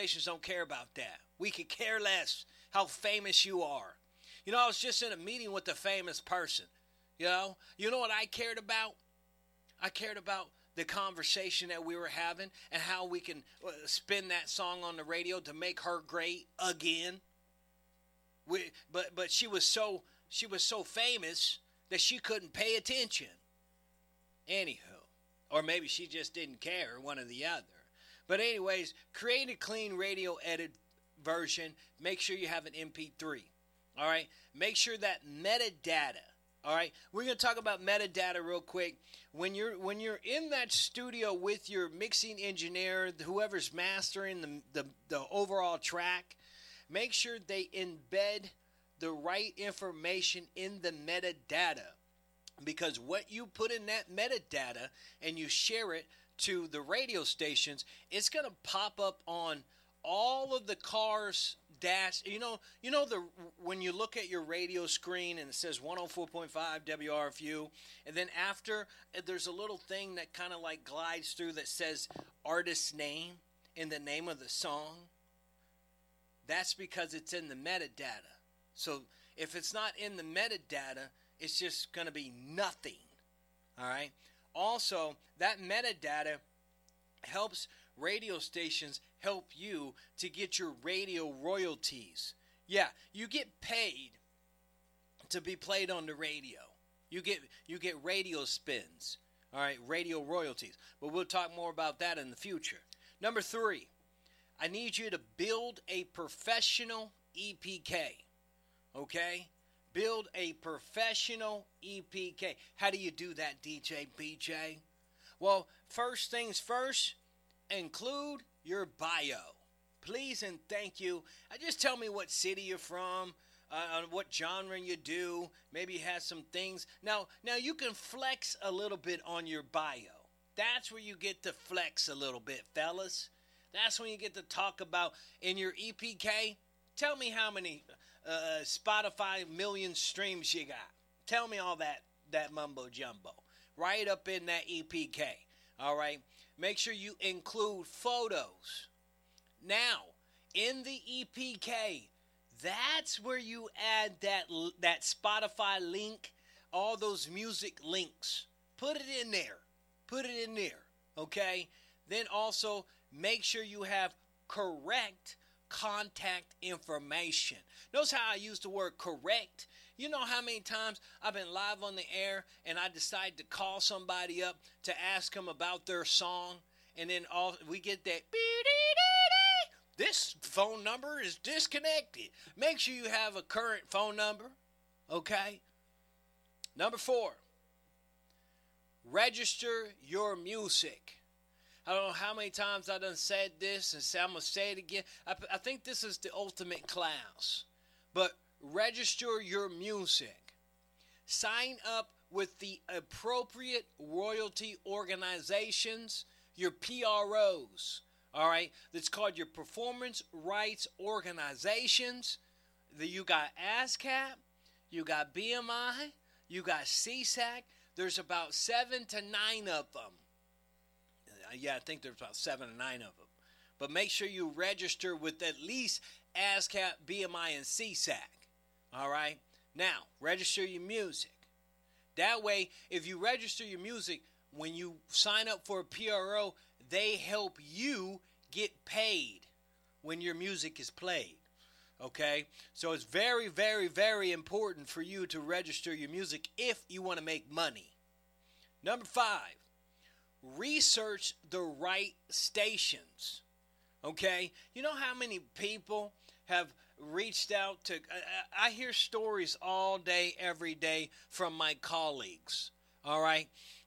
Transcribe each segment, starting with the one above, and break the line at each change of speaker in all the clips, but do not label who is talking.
stations don't care about that. We could care less how famous you are. I was just in a meeting with a famous person. You know what I cared about? I cared about the conversation that we were having and how we can spin that song on the radio to make her great again. But she was so famous that she couldn't pay attention. Anywho, or maybe she just didn't care, one or the other. But anyways, create a clean radio edit version. Make sure you have an MP3. All right. Make sure that metadata. All right. We're going to talk about metadata real quick. When you're in that studio with your mixing engineer, whoever's mastering the overall track, make sure they embed the right information in the metadata. Because what you put in that metadata and you share it to the radio stations, it's going to pop up on all of the cars' dash. When you look at your radio screen and it says 104.5 WRFU, and then after there's a little thing that kind of like glides through that says artist name and the name of the song. That's because it's in the metadata. So if it's not in the metadata, it's just going to be nothing. All right. Also, that metadata helps radio stations help you to get your radio royalties. Yeah, you get paid to be played on the radio. You get radio spins. All right, radio royalties. But we'll talk more about that in the future. Number 3, I need you to build a professional EPK. Okay? Build a professional EPK. How do you do that, DJ BJ? Well, first things first, include your bio. Please and thank you. Just tell me what city you're from, what genre you do. Maybe you have some things. Now you can flex a little bit on your bio. That's where you get to flex a little bit, fellas. That's when you get to talk about in your EPK. Tell me how many Spotify million streams you got. Tell me all that mumbo jumbo right up in that EPK. All right. Make sure you include photos. Now, in the EPK, that's where you add that Spotify link, all those music links. Put it in there. Put it in there. Okay. Then also make sure you have correct contact information. Notice how I use the word correct. You know how many times I've been live on the air and I decide to call somebody up to ask them about their song, and then we get that this phone number is disconnected. Make sure you have a current phone number. Okay. Number 4, register your music. I don't know how many times I done said this, and I'm going to say it again. I think this is the ultimate class. But register your music. Sign up with the appropriate royalty organizations, your PROs. All right? That's called your performance rights organizations. You got ASCAP, you got BMI, you got CSAC. There's about 7 to 9 of them. Yeah, I think there's about 7 or 9 of them. But make sure you register with at least ASCAP, BMI, and CSAC. All right? Now, register your music. That way, if you register your music, when you sign up for a PRO, they help you get paid when your music is played. Okay? So it's very, very, very important for you to register your music if you want to make money. Number 5. Research the right stations. Okay? You know how many people have reached out to... I hear stories all day, every day from my colleagues. All right?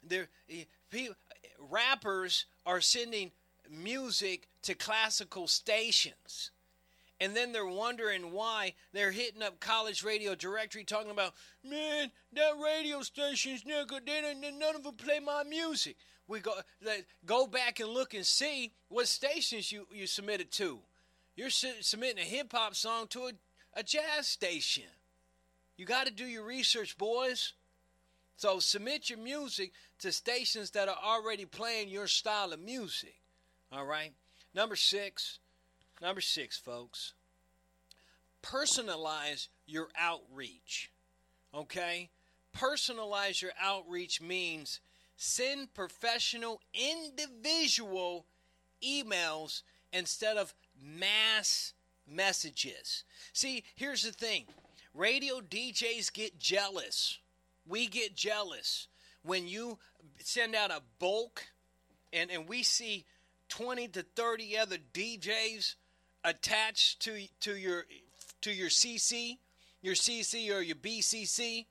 Rappers are sending music to classical stations. And then they're wondering why they're hitting up College Radio Directory talking about, man, that radio station's none of them play my music. We go back and look and see what stations you submitted to. You're submitting a hip-hop song to a jazz station. You got to do your research, boys. So submit your music to stations that are already playing your style of music. All right? Number 6, Number 6, folks. Personalize your outreach. Okay? Personalize your outreach means send professional, individual emails instead of mass messages. See, here's the thing. Radio DJs get jealous. We get jealous when you send out a bulk and we see 20 to 30 other DJs attached to your CC, your CC or your BCC.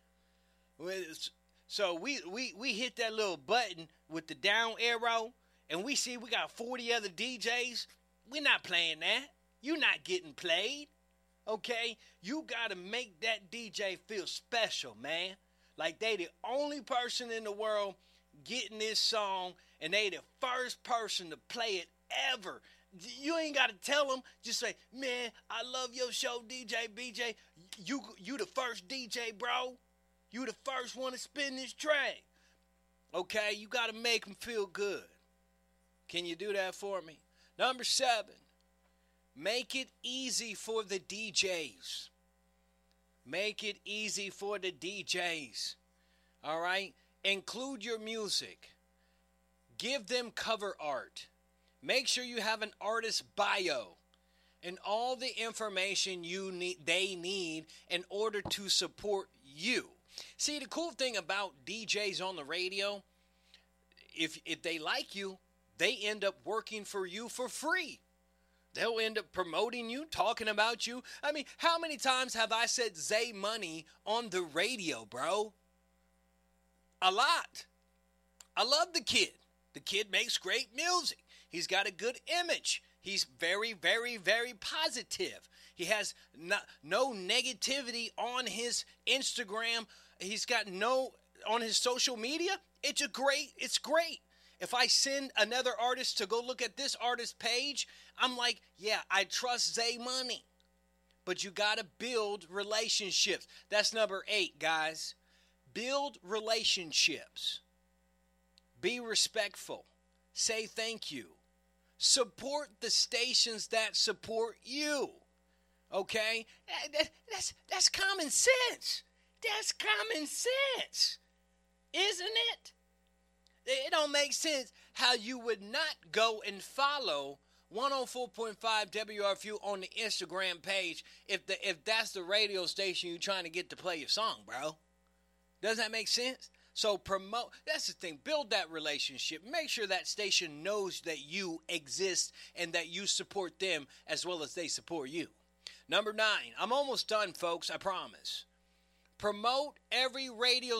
So we hit that little button with the down arrow, and we see we got 40 other DJs. We're not playing that. You're not getting played. Okay? You got to make that DJ feel special, man. Like they the only person in the world getting this song, and they the first person to play it ever. You ain't got to tell them. Just say, man, I love your show, DJ BJ. You the first DJ, bro. You the first one to spin this track. Okay? You got to make them feel good. Can you do that for me? Number 7. Make it easy for the DJs. Make it easy for the DJs. All right? Include your music. Give them cover art. Make sure you have an artist bio and all the information they need in order to support you. See, the cool thing about DJs on the radio, if they like you, they end up working for you for free. They'll end up promoting you, talking about you. I mean, how many times have I said Zay Money on the radio, bro? A lot. I love the kid. The kid makes great music. He's got a good image. He's very, very, very positive. He has no negativity on his Instagram. He's got on his social media. It's great. If I send another artist to go look at this artist's page, I'm like, yeah, I trust Zay Money. But you got to build relationships. That's number 8, guys. Build relationships. Be respectful. Say thank you. Support the stations that support you. Okay? That's common sense. That's common sense. Isn't it? It don't make sense how you would not go and follow 104.5 WRFU on the Instagram page if that's the radio station you're trying to get to play your song, bro. Does that make sense? So promote. That's the thing. Build that relationship. Make sure that station knows that you exist and that you support them as well as they support you. Number 9. I'm almost done, folks. I promise. Promote every radio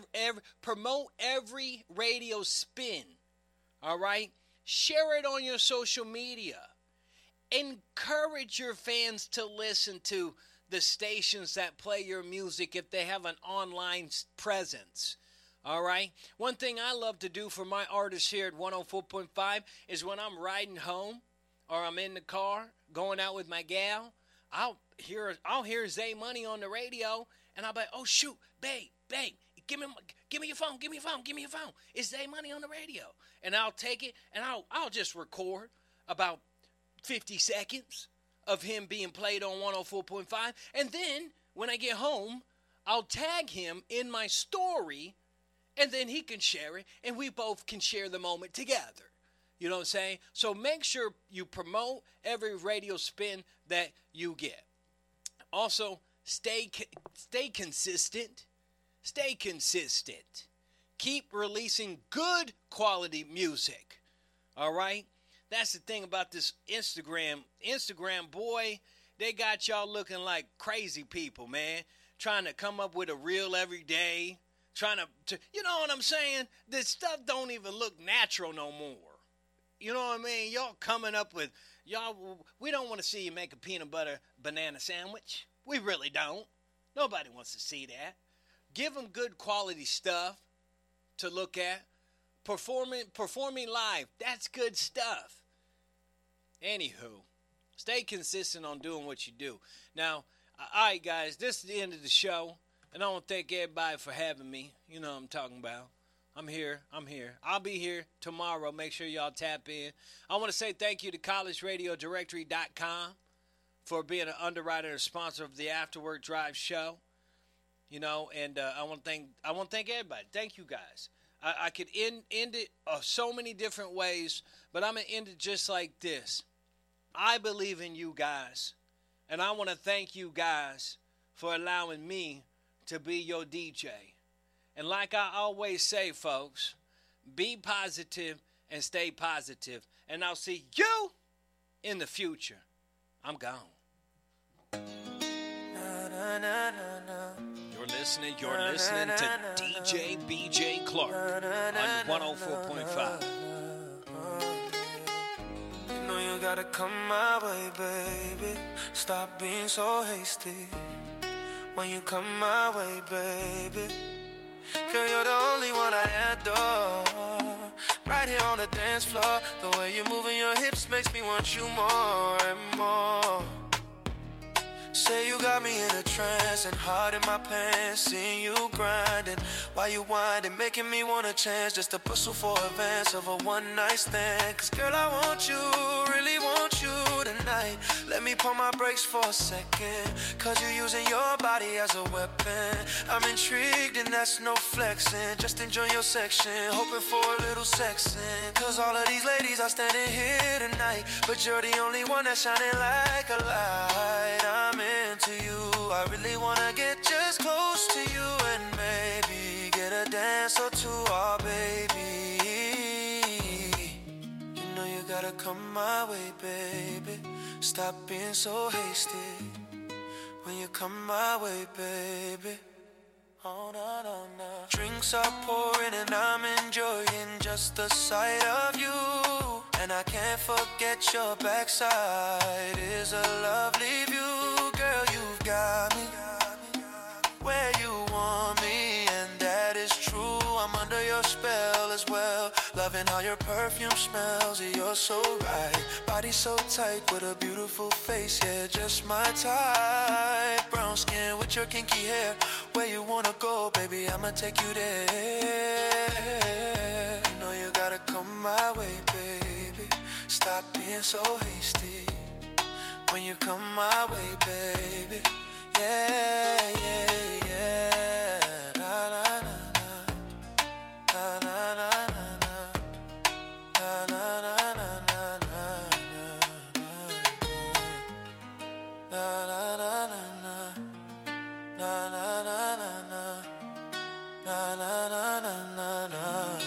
spin. All right? Share it on your social media. Encourage your fans to listen to the stations that play your music if they have an online presence. All right? One thing I love to do for my artists here at 104.5 is when I'm riding home or I'm in the car going out with my gal, I'll hear Zay Money on the radio, and I'll be like, oh, shoot, babe, give me your phone. It's Zay Money on the radio. And I'll take it, and I'll just record about 50 seconds of him being played on 104.5. And then when I get home, I'll tag him in my story, and then he can share it, and we both can share the moment together. You know what I'm saying? So make sure you promote every radio spin that you get. Also, stay consistent. Stay consistent. Keep releasing good quality music. All right? That's the thing about this Instagram. Instagram, boy, they got y'all looking like crazy people, man. Trying to come up with a reel every day. Trying to you know what I'm saying? This stuff don't even look natural no more. You know what I mean? Y'all coming up with, we don't want to see you make a peanut butter banana sandwich. We really don't. Nobody wants to see that. Give them good quality stuff to look at. Performing live, that's good stuff. Anywho, stay consistent on doing what you do. Now, all right, guys, this is the end of the show. And I want to thank everybody for having me. You know what I'm talking about. I'm here. I'll be here tomorrow. Make sure y'all tap in. I want to say thank you to collegeradiodirectory.com for being an underwriter and sponsor of the Afterwork Drive show. You know, and I want to thank everybody. Thank you guys. I could end it so many different ways, but I'm going to end it just like this. I believe in you guys, and I want to thank you guys for allowing me to be your DJ. And like I always say, folks, be positive and stay positive. And I'll see you in the future. I'm gone. You're listening to DJ BJ Clark on 104.5.
You know you gotta come my way, baby. Stop being so hasty. When you come my way, baby. Girl, you're the only one I adore. Right here on the dance floor. The way you're moving your hips makes me want you more and more. Say you got me in a trance and heart in my pants. Seeing you grinding while you winding, making me want a chance just to pursue for advance of a one-night stand. Cause girl, I want you, really want you tonight. Let me pump my brakes for a second. Cause you're using your body as a weapon. I'm intrigued and that's no flexing. Just enjoy your section, hoping for a little sexing. Cause all of these ladies are standing here tonight, but you're the only one that's shining like a light. I'm into you, I really wanna get just close to you and maybe get a dance or two, oh baby. You know you gotta come my way, baby. Stop being so hasty. When you come my way, baby. Oh, no, no, no. Drinks are pouring and I'm enjoying just the sight of you. And I can't forget your backside is a lovely view. Girl, you've got me where you want me, and that is true. I'm under your spell as well. Loving how your perfume smells, yeah, you're so right. Body so tight with a beautiful face, yeah, just my type. Brown skin with your kinky hair. Where you wanna go, baby, I'ma take you there. You know you gotta come my way, baby. Stop being so hasty. When you come my way, baby. Yeah, yeah, yeah. Na, na, na, na. Na, na, na, na, na. Na, na, na, na, na, na, na. Na, na, na, na, na. Na, na, na, na, na. Na, na, na, na, na, na.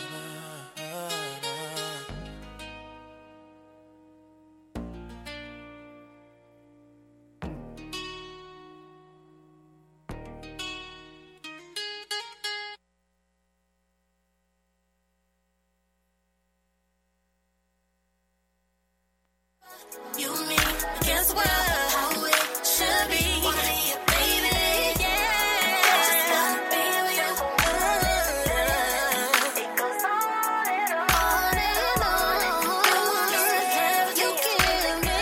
You and me against the world, how it should be. Wanna be your baby, yeah. I just wanna be with you. It goes on and on and on. You give me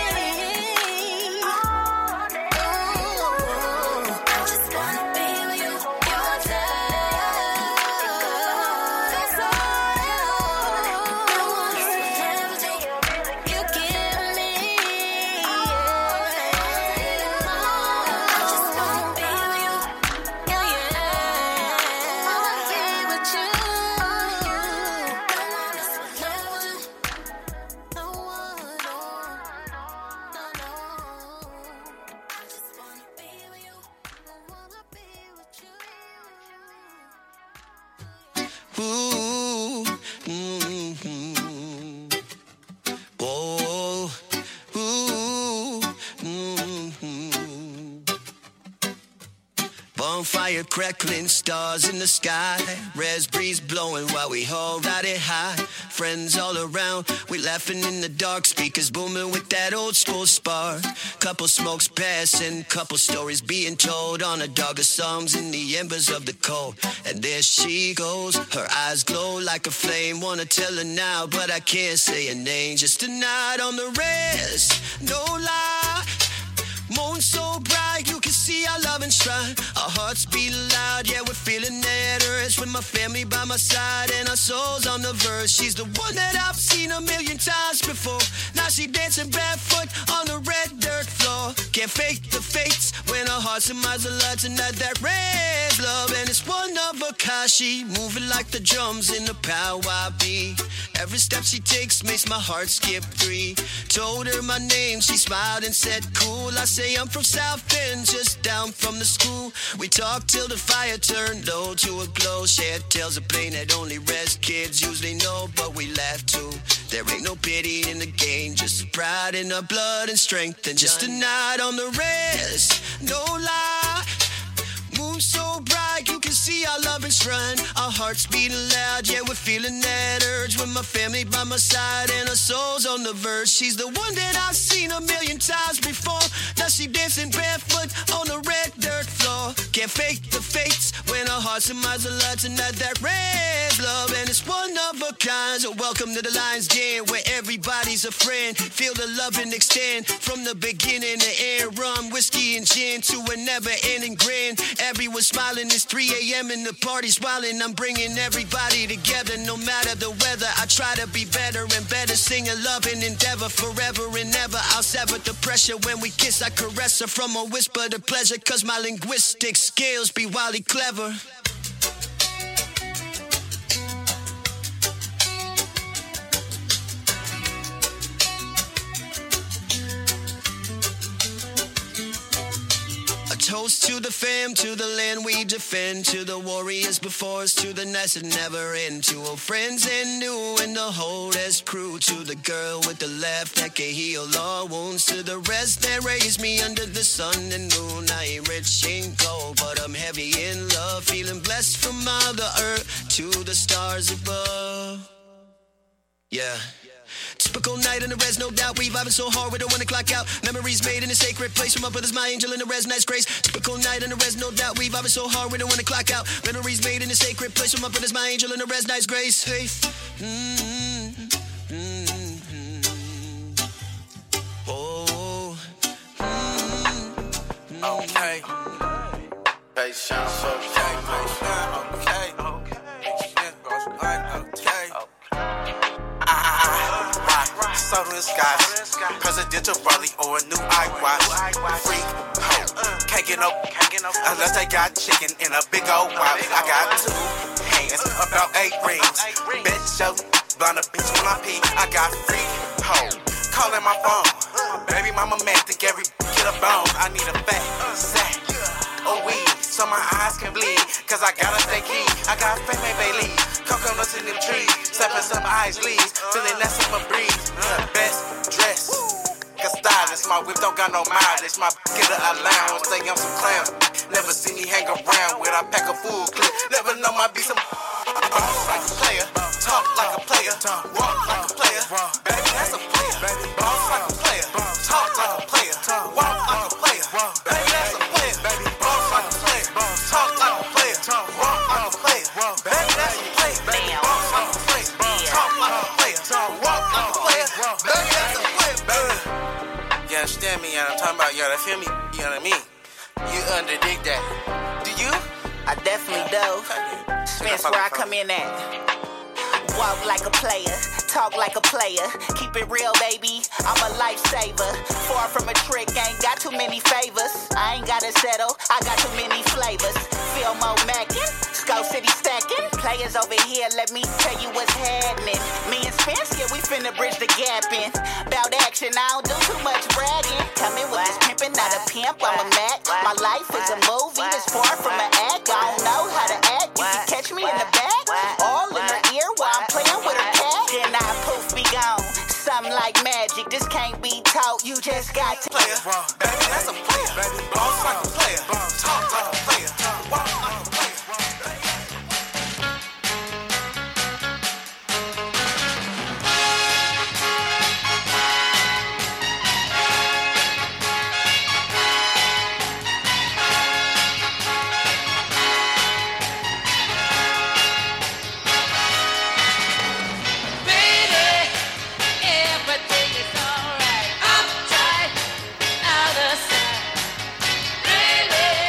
all day. I just wanna be with you. Your time. It goes on and on. You give me
Ooh, mm-hmm. Whoa, ooh, mm-hmm. Bonfire crackling, stars in the sky. Res breeze blowing while we all ride it high. Friends all around, we laughing in the dark. Speakers booming with that old school spark. Couple smokes passing, couple stories being told on a dog of songs in the embers of the cold. And there she goes, her eyes glow like a flame. Wanna tell her now, but I can't say her name. Just a night on the res, no lie. Moon so bright, you can see
our love enshrined. Our hearts beat loud, yeah, we're feeling that urge. With my family by my side and our souls on the verge. She's the one that I've seen a million times before. Now she dancing barefoot on the red dirt floor. Can't fake the fates when our hearts and minds align tonight. That red love, and it's one of a kind. She moving like the drums in the powwow beat. Every step she takes makes my heart skip 3. Told her my name, she smiled and said cool. I say I'm from South Bend, just down from the school. We talked till the fire turned low to a glow. Shared tales of pain that only rest kids usually know, but we laugh too. There ain't no pity in the game, just pride in our blood and strength. And just a night on the rest, no lie. Moon so bright, you can see our love enshrined. Our hearts beating loud, yeah, we're feeling that urge. With my family by my side and our souls on the verge. She's the one that I've seen a million times before. Now she dancing barefoot on the red dirt floor. Can't fake the fates when our hearts and minds align tonight. That red love, and it's one of a kind. So welcome to the Lion's Den, where everybody's a friend. Feel the love and extend from the beginning to end. Rum, whiskey, and gin to a never-ending grin. Everyone's smiling, it's 3 a.m. and the party's wildin'. I'm bringing everybody together no matter the weather. I try to be better and better, singing love and endeavor forever and ever. I'll sever the pressure when we kiss. I caress her from a whisper to pleasure, cause my linguistic skills be wildly clever. Toast to the fam, to the land we defend, to the warriors before us, to the nights that never end, to old friends and new and the whole as crew, to the girl with the laugh that can heal all wounds, to the rest that raised me under the sun and moon. I ain't rich, ain't gold, but I'm heavy in love, feeling blessed from Mother Earth to the stars above. Yeah. Typical night in the res, no doubt. We vibing so hard we don't wanna clock out. Memories made in a sacred place from my brothers, my angel in the res, nice grace. Typical night in the res, no doubt. We vibing so hard we don't wanna clock out. Memories made in a sacred place from my brothers, my angel in the res, nice grace. Hey. Oh.
Okay. Patience, okay. Okay. Soda in skies, presidential rally or a new iWatch. Freak, ho, can't get no unless they got chicken in a big old wop. I got 2 hands, about 8 rings. Bitch, yo, blind a bitch when I pee. I got freak, ho, calling my phone. Baby mama man think every get a bone. I need a fat sack, oh weed, so my eyes can bleed. Cause I gotta stay key. I got fake Bailey, coconuts in them trees. Slapping some ice leaves till they nest in my breeze. Best dress, cause stylist. My whip don't got no mileage. My get a allowance, say I'm some clown. Never see me hang around with I pack a full clip. Never know my be some boss like a player, talk like a player, walk like a player. Baby, that's a player. Boss like a player, talk like a player, walk like a player. Baby, that's a player. Boss like a player, talk like a player, walk like a player. Baby, that's a player. Boss like a player, talk like a player, walk like a player. Baby, that's a player, baby. You understand me? I'm talking about y'all. Feel me? You know what I mean? You underdig that. Do you?
I definitely do. Spence where I come in at. Walk like a player, talk like a player. Keep it real, baby, I'm a lifesaver. Far from a trick, ain't got too many favors. I ain't gotta settle, I got too many flavors. Feel more mackin', Skull City stacking. Players over here, let me tell you what's happening. Me and Spence, yeah, we finna bridge the gap in. Bout action, I don't do too much bragging. Coming with this pimpin', not a pimp, I'm a Mac. My life is a movie that's far from an act. I don't know how to act, you can catch me in the back. All in her ear while I'm playing with her cat. Then I poof be gone. Something like magic, this can't be taught. You just got to
player. Baby, that's a player. Baby, boss like a player. Talk like a player. Walk like a player.
Really?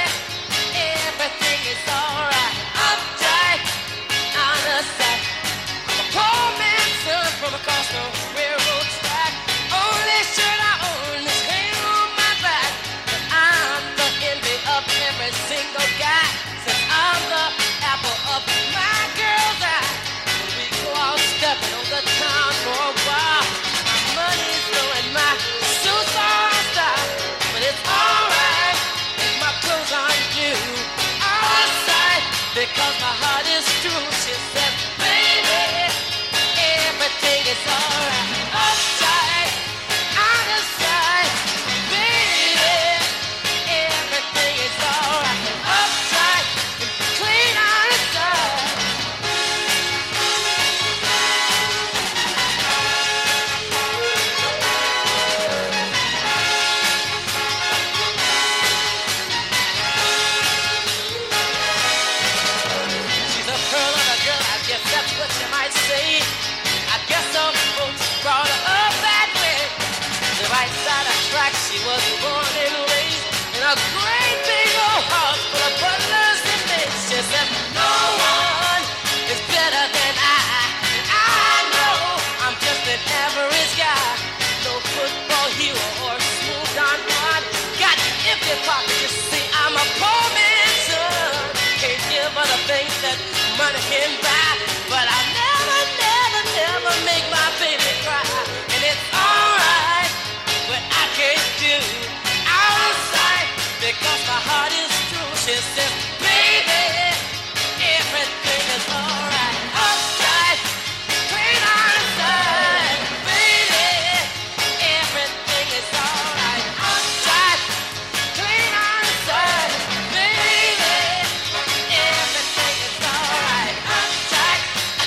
a great big old house full of butlers and maids. She said, no one is better than I know I'm just an average guy. No football hero or smooth Don Juan. Got empty pockets, you see, I'm a poor man's son. Can't give her the things that money can buy. But I never make my baby cry. And it's alright when I can't do out of sight because my heart is true. She says, baby, everything is alright. Uptight, clean on the side. Baby, everything is alright. Uptight, clean on the side. Baby, everything is alright. Uptight,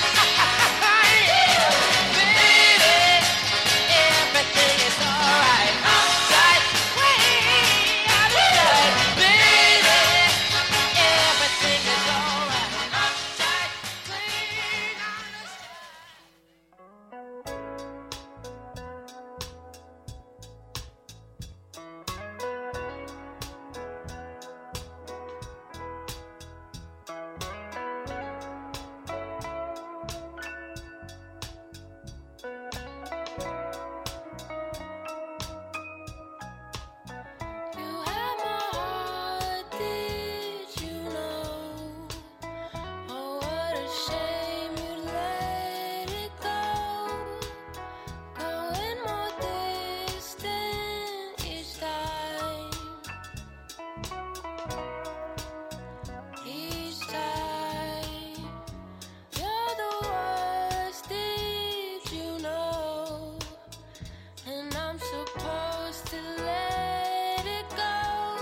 yeah. Baby, everything is alright. Uptight, way out of sight. Baby, everything is alright. Uptight, clean on the side.
You have my heart, did you know? Oh, what a shame you let it go. Going more distant each time. Each time. You're the worst, did you know? And I'm supposed to let it go.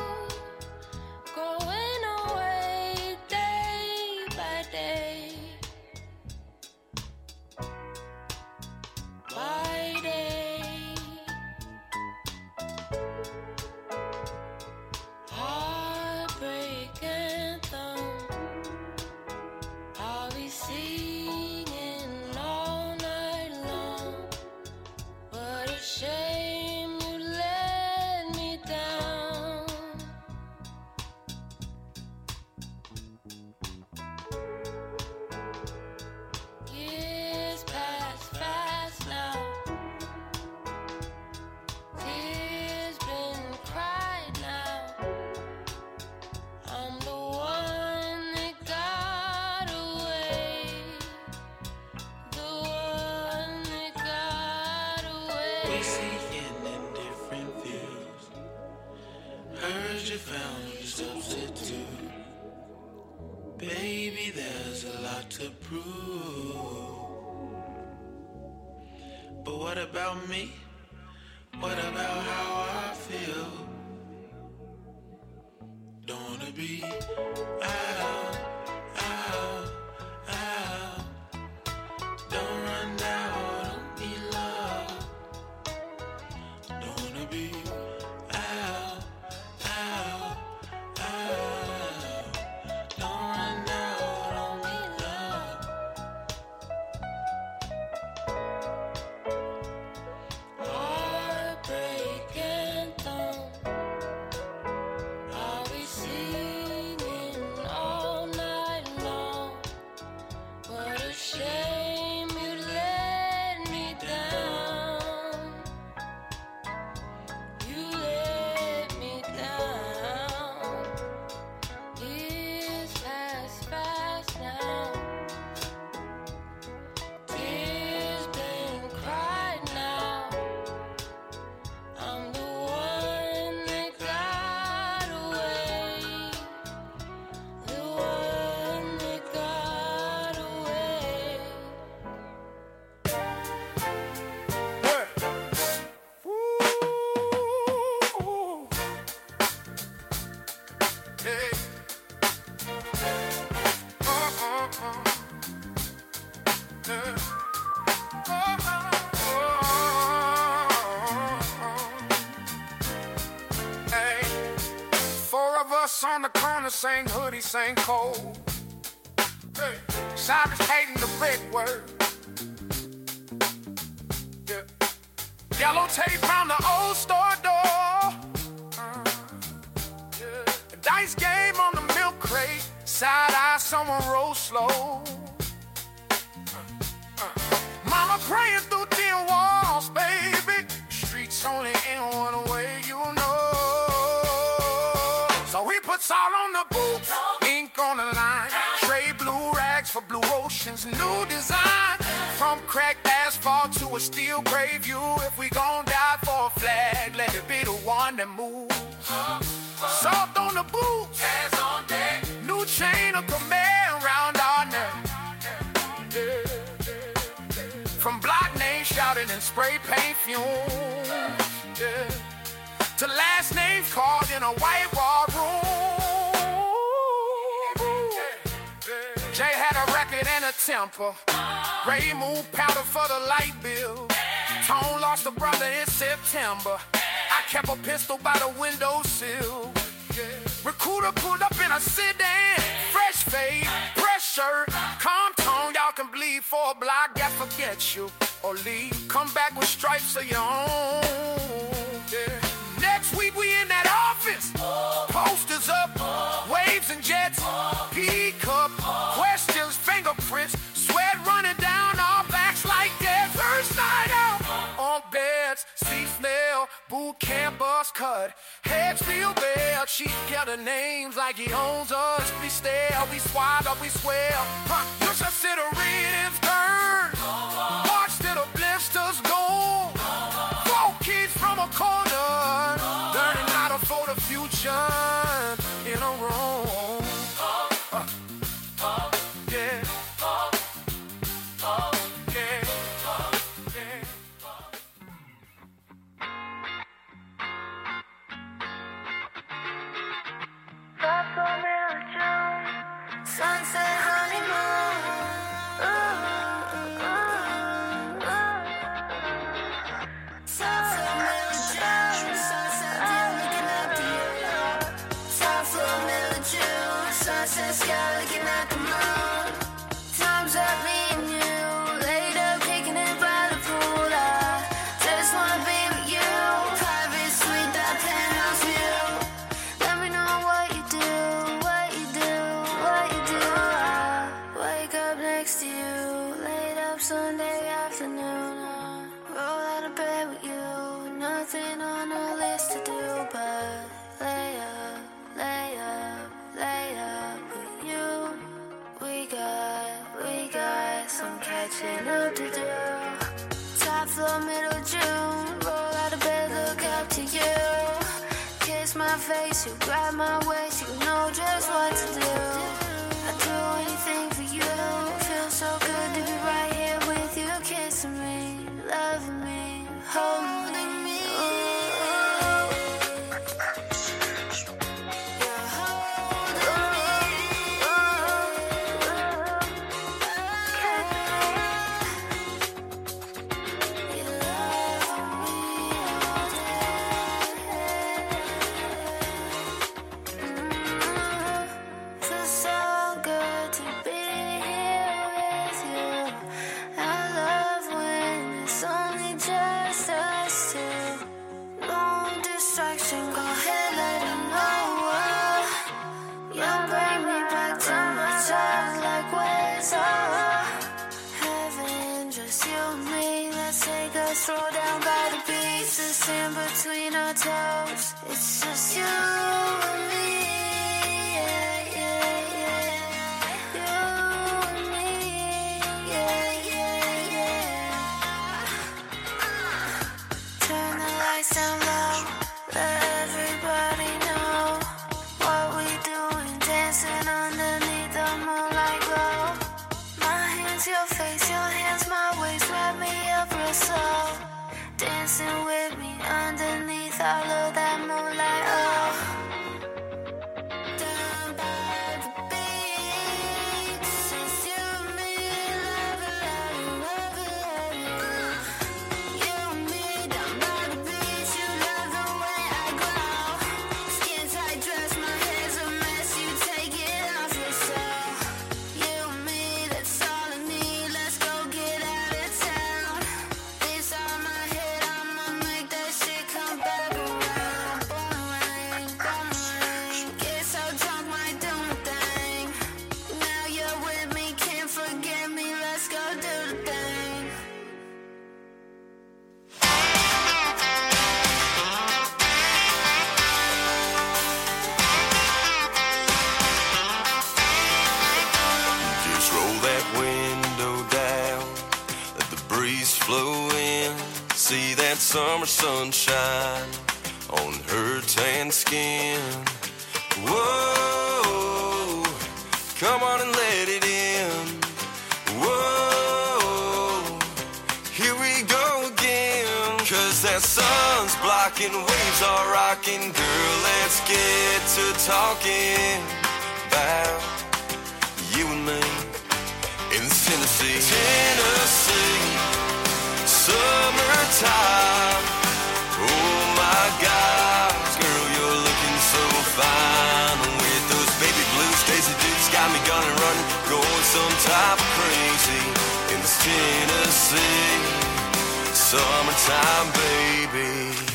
Going away day by day. By day. Heartbreak anthem. I'll be singing all night long. What a shame you let me down. Years pass fast now. Tears been cried now. I'm the one that got away. The one that got away.
We seeing in different views. Heard you found a substitute. Baby, there's a lot to prove. But what about me? What about how I feel? Don't wanna be out. Don't run out, don't need love. Don't wanna be out. Don't run out, don't need love.
Heartbreak anthem. I'll be singing all night long. What a shame you let me down. You let me down. Years pass fast now. Tears been cried now. I'm the one that got away. The one that got away.
Hey. Hey. Four of us on the corner, same hoodie, same cold. Hey. Silence hating the big word. Yeah. Yellow tape on the old store door. Dice game on the milk crate. Side eye, someone roll slow. Mama praying through thin walls, baby. Streets only in one way, you know. So we put salt on the boots, ink on the line. Trade blue rags for blue oceans, new design. From cracked asphalt to a steel grave view. If we gon' die for a flag, let it be the one that moves. Salt on the boots, hands on deck. New chain of command round our neck. From block names shouted in spray paint fumes, to last names called in a white wall room. Jay had a record and a temper. Ray moved powder for the light bill. Tone lost a brother in September. I kept a pistol by the windowsill. Recruiter pulled up in a sedan. Fresh fade, fresh shirt, calm tone. Y'all can bleed for a block, that forget you or leave. Come back with stripes of your own. Next week we in that office. Posters up, waves and jets, P-cup, questions, fingerprints, sweat running down our backs like that. First night out on beds, see smell, boot camp bus cut, heads feel bare. Chief get the names like he owns us. We stare, we swallow, we swear. You should sit a read and turn. Watch till the blisters go. 4 kids from a corner, learning how to for the future in a room. Yeah.
Sunset honeymoon. Sunset middle June. Sunset deal looking at the moon. Sunset middle June. Sunset sky looking at the moon. Time's up, me and you. Laid up, kicking it by the pool. I just wanna be with you. Private suite, that penthouse view. Let me know what you do, what you do, what you do. I wake up next to you, late up Sunday afternoon. Roll out of bed with you, nothing on the list to do but lay up, lay up, lay up with you. We got some catching up to do. Top floor, middle June, roll out of bed, look up to you. Kiss my face, you grab my waist, you know just what to do. I'd do anything for you, feels so good to be right here with you. Kissing me, loving me, holding me. You're holding me. You're loving me all day. Feels so good to be here with you. I love when it's only just us two. No distraction, go ahead, let it know. You bring me back to my childlike ways. Heaven, just you and me. Let's take a stroll down by the beach. The sand between our toes. It's just you and me. Yeah, yeah, yeah. You and me. Yeah, yeah, yeah. Turn the lights down low. Let everybody know what we doing. Dancing underneath the moonlight glow. My hands, your face, your hands, my waist. Wrap me up real slow. Dancing with me underneath all of that moonlight. Oh. Down by the beach, it's you and me, loving, loving, loving. You and me down by the beach, you love the way I glow. Skin tight dress, my hair's a mess, you take it off yourself. You and me, that's all I need. Let's go get out of town. This on my head, on my
summer sunshine on her tan skin. Whoa, come on and let it in. Whoa, here we go again. 'Cause that sun's blocking, waves are rocking. Girl, let's get to talking about you and me in Tennessee. Tennessee, summertime. Oh my gosh, girl, you're looking so fine. With those baby blues, Daisy Dukes got me gunning, running, going some type of crazy in this Tennessee summertime, baby.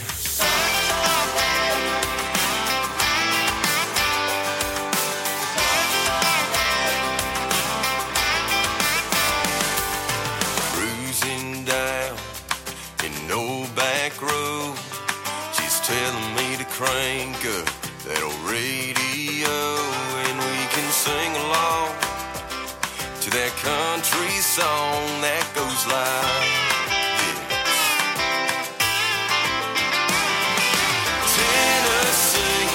Cruising down in no back road, she's telling me to crank up that old radio, and we can sing along to that country song that goes like this. Tennessee,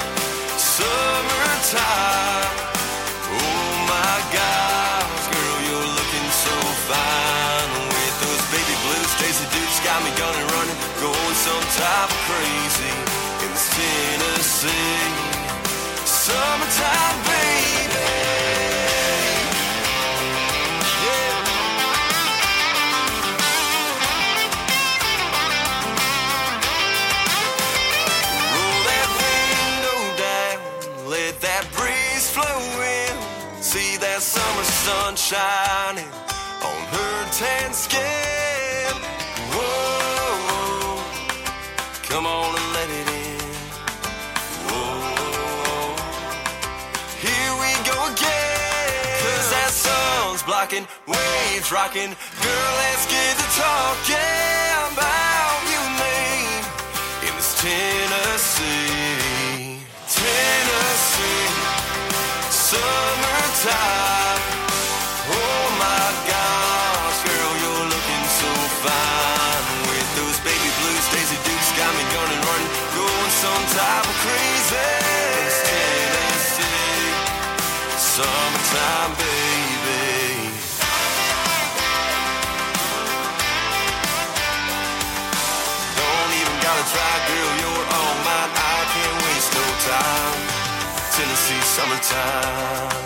summertime. Oh my gosh, girl, you're looking so fine. With those baby blues, Daisy Dukes got me gunning, running, going some type of crazy in this Tennessee summertime, baby. Yeah. Roll that window down, let that breeze flow in. See that summer sun shining on her tan skin. Whoa, come on and let it in. Whoa, here we go again. 'Cause that sun's blocking, waves rocking. Girl, let's get to talking about you and me in this Tennessee. Tennessee, summertime. Oh my gosh, girl, you're looking so fine. With those baby blues, Daisy Dukes got me gunning, running, going some type of crazy. It's Tennessee, summertime, baby. Don't even gotta try, girl, you're all mine. I can't waste no time. Tennessee, summertime.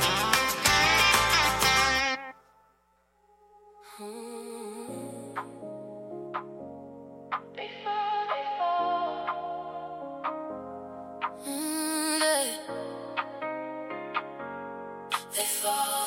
They fall,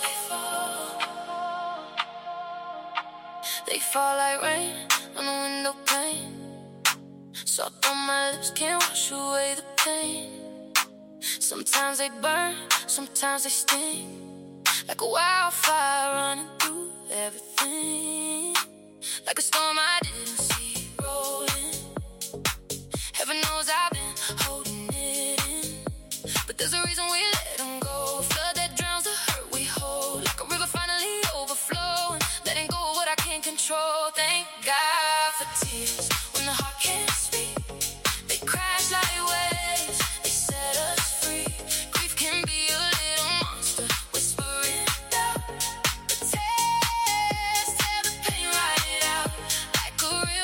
they fall like rain on the window pane. Salt on my lips can't wash away the pain. Sometimes they burn, sometimes they sting, like a wildfire running through everything. Like a storm I didn't see rolling. Heaven knows I've been holding it in, but there's a reason we let them go. Flood that drowns the hurt we hold, like a river finally overflowing, letting go of what I can't control. Thank God for tears when the heart can't speak. They crash like waves, they set us free. Grief can be a little monster whispering doubt, but tear the pain right out like a river.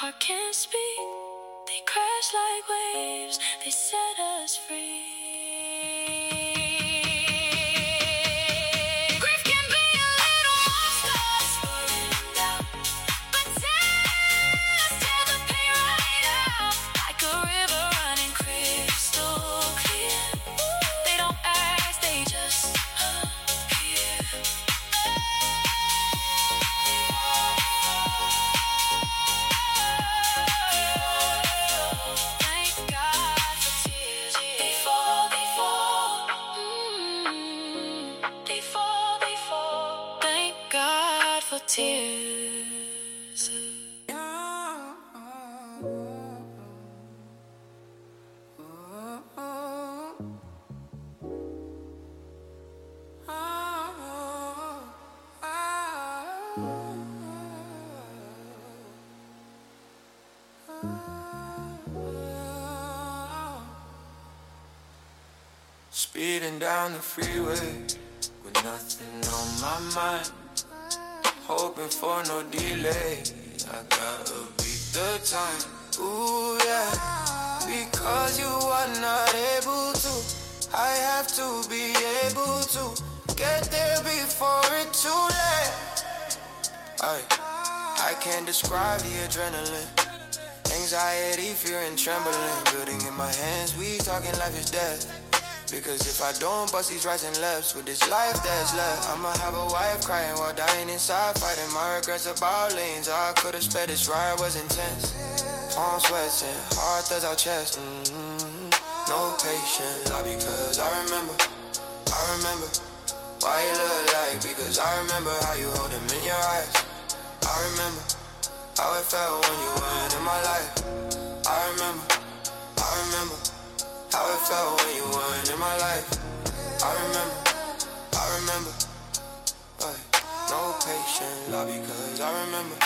heart can't speak. They crash like waves, they set us free. Grief can be a little monster, spilling out, but tears tear the pain right out. Like a river running crystal clear. They don't ask, they just appear. Thank God for tears. They fall, they fall. They fall, they fall. Thank God for tears.
Speeding down the freeway with nothing on my mind, hoping for no delay. I gotta beat the time. Ooh yeah, because you are not able to, I have to be able to get there before it's too late. I can't describe the adrenaline, anxiety, fear and trembling building in my hands. We talking life is death. Because if I don't bust these rights and lefts with this life that's left, I'ma have a wife crying while dying inside, fighting my regrets about lanes. I could've sped this ride was intense. Palm sweating, heart thuds out chest. No patience, all because I remember why you look like. Because I remember how you hold them in your eyes. I remember how it felt when you weren't in my life. I remember how it felt when you weren't in my life. I remember no patience, all because I remember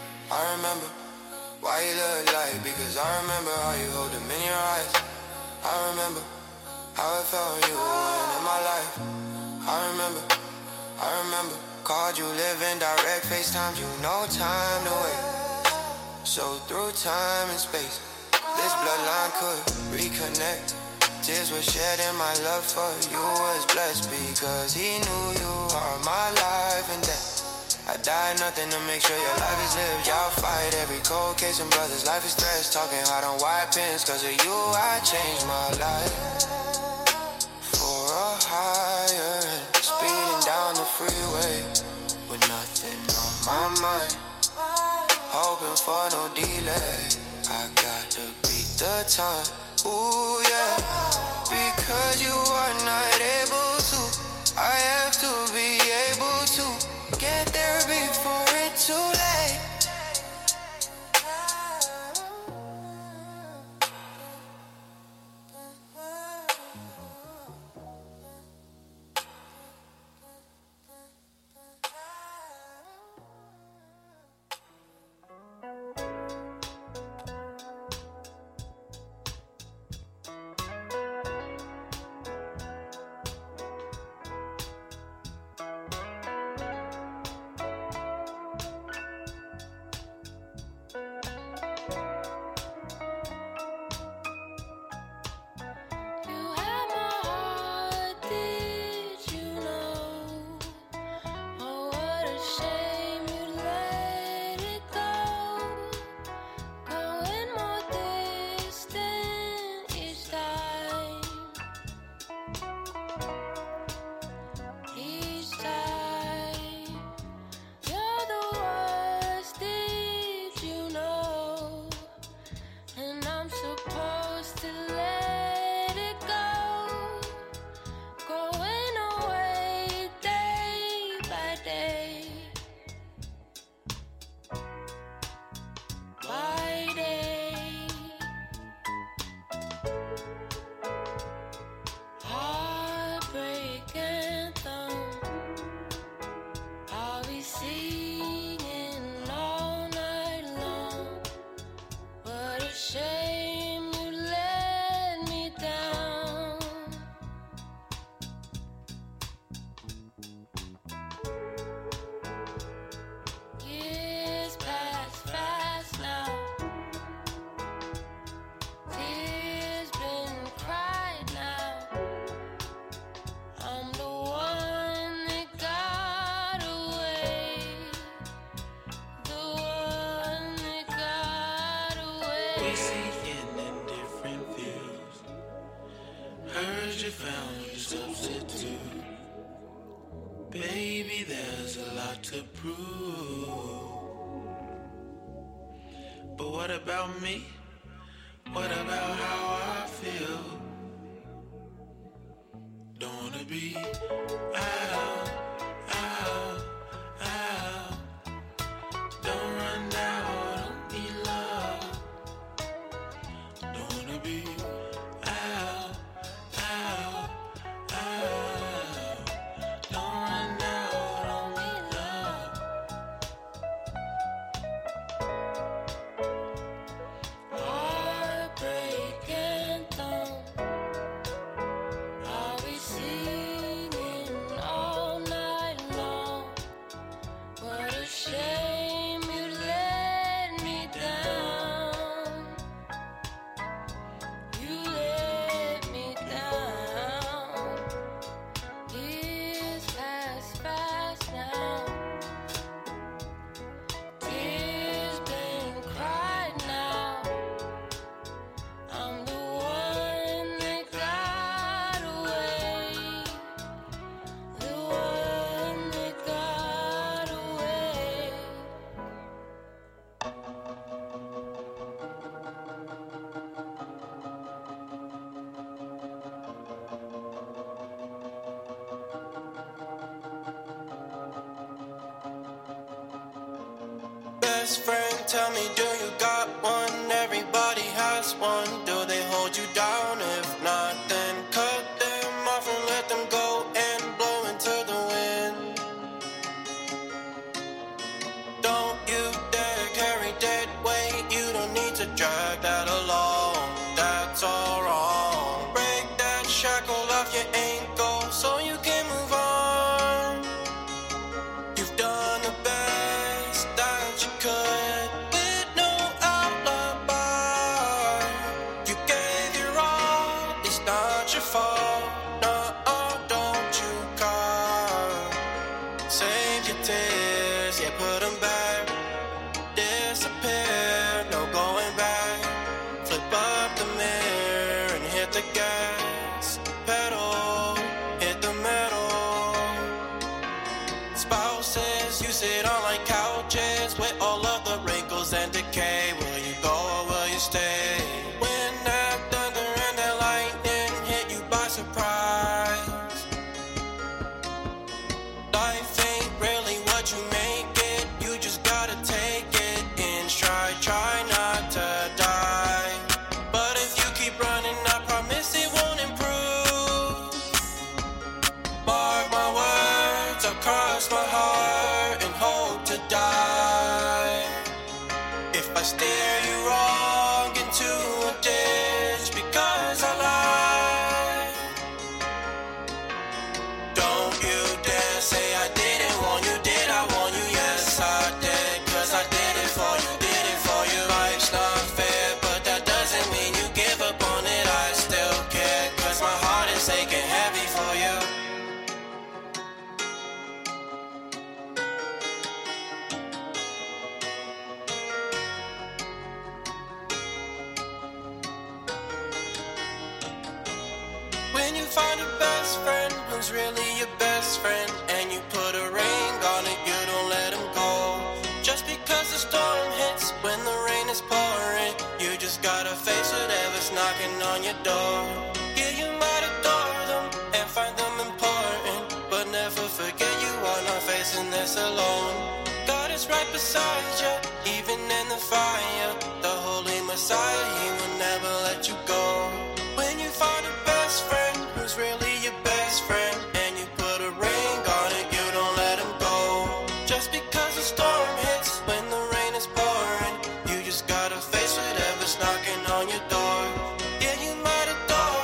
why you look like. Because I remember how you hold them in your eyes. I remember how it felt when you weren't in my life. I remember called you living direct FaceTime, you no time to wait. So through time and space, this bloodline could reconnect. Tears were shed and my love for you was blessed. Because he knew you are my life and death. I died nothing to make sure your life is lived. Y'all fight every cold case and brothers, life is stressed. Talking hard on white pins, cause of you I changed my life. For a higher end, speeding down the freeway with nothing on my mind, hoping for no delay. I gotta beat the time. Ooh yeah, because you are not able to, I have to be able to get there before it's too late. we seeing in different views. Heard you found your substitute. Baby, there's a lot to prove. But what about me? What about how I feel? Don't wanna be out, out, out. Don't run down, don't need love. Don't wanna be out, out, out. Don't run down, don't need love.
Heartbreak anthem. Are we singing all night long? What a shame you let me down. You let me down. Years pass fast now. Tears been cried now. I'm the one that got away. The one that got away.
Best friend, tell me, do you got one? Everybody has one. Do they hold you down? If not, then cut them off and let them go and blow into the wind. Don't you dare carry dead weight. You don't need to drag that along. That's all wrong. Break that shackle off your ankle so you can move on. You've done the best that you could with no alibi. You gave your all, it's not your fault. No, don't you cry. Save your tears, yeah, put them back. Disappear, no going back. Flip up the mirror and hit the gas pedal, hit the metal. Spouses, you sit on like couches with all of the wrinkles and decay. Will you go or will you stay? When that thunder and that lightning hit you by surprise. Life ain't really what you make it. You just gotta take it in stride. Try not to die. But if you keep running, I promise it won't improve. Mark my words, I'll cross my heart and hope to die. If I steer you wrong into a ditch because I lied. Don't you dare say I didn't want you, did I want you? Yes, I did, 'cause I did it for you, did it for you. Life's not fair, but that doesn't mean you give up on it. I still care, 'cause my heart is aching heavy for you. When you find a best friend who's really your best friend, and you put a ring on it, you don't let him go. Just because the storm hits when the rain is pouring, you just gotta face whatever's knocking on your door. Yeah, you might adore them and find them important, but never forget you are not facing this alone. God is right beside you, even in the fire. The Holy Messiah, He will never let you go. When you find a best friend who's really your best friend, and you put a ring on it, you don't let him go. Just because the storm hits when the rain is pouring, you just gotta face whatever's knocking on your door. Yeah, you might adore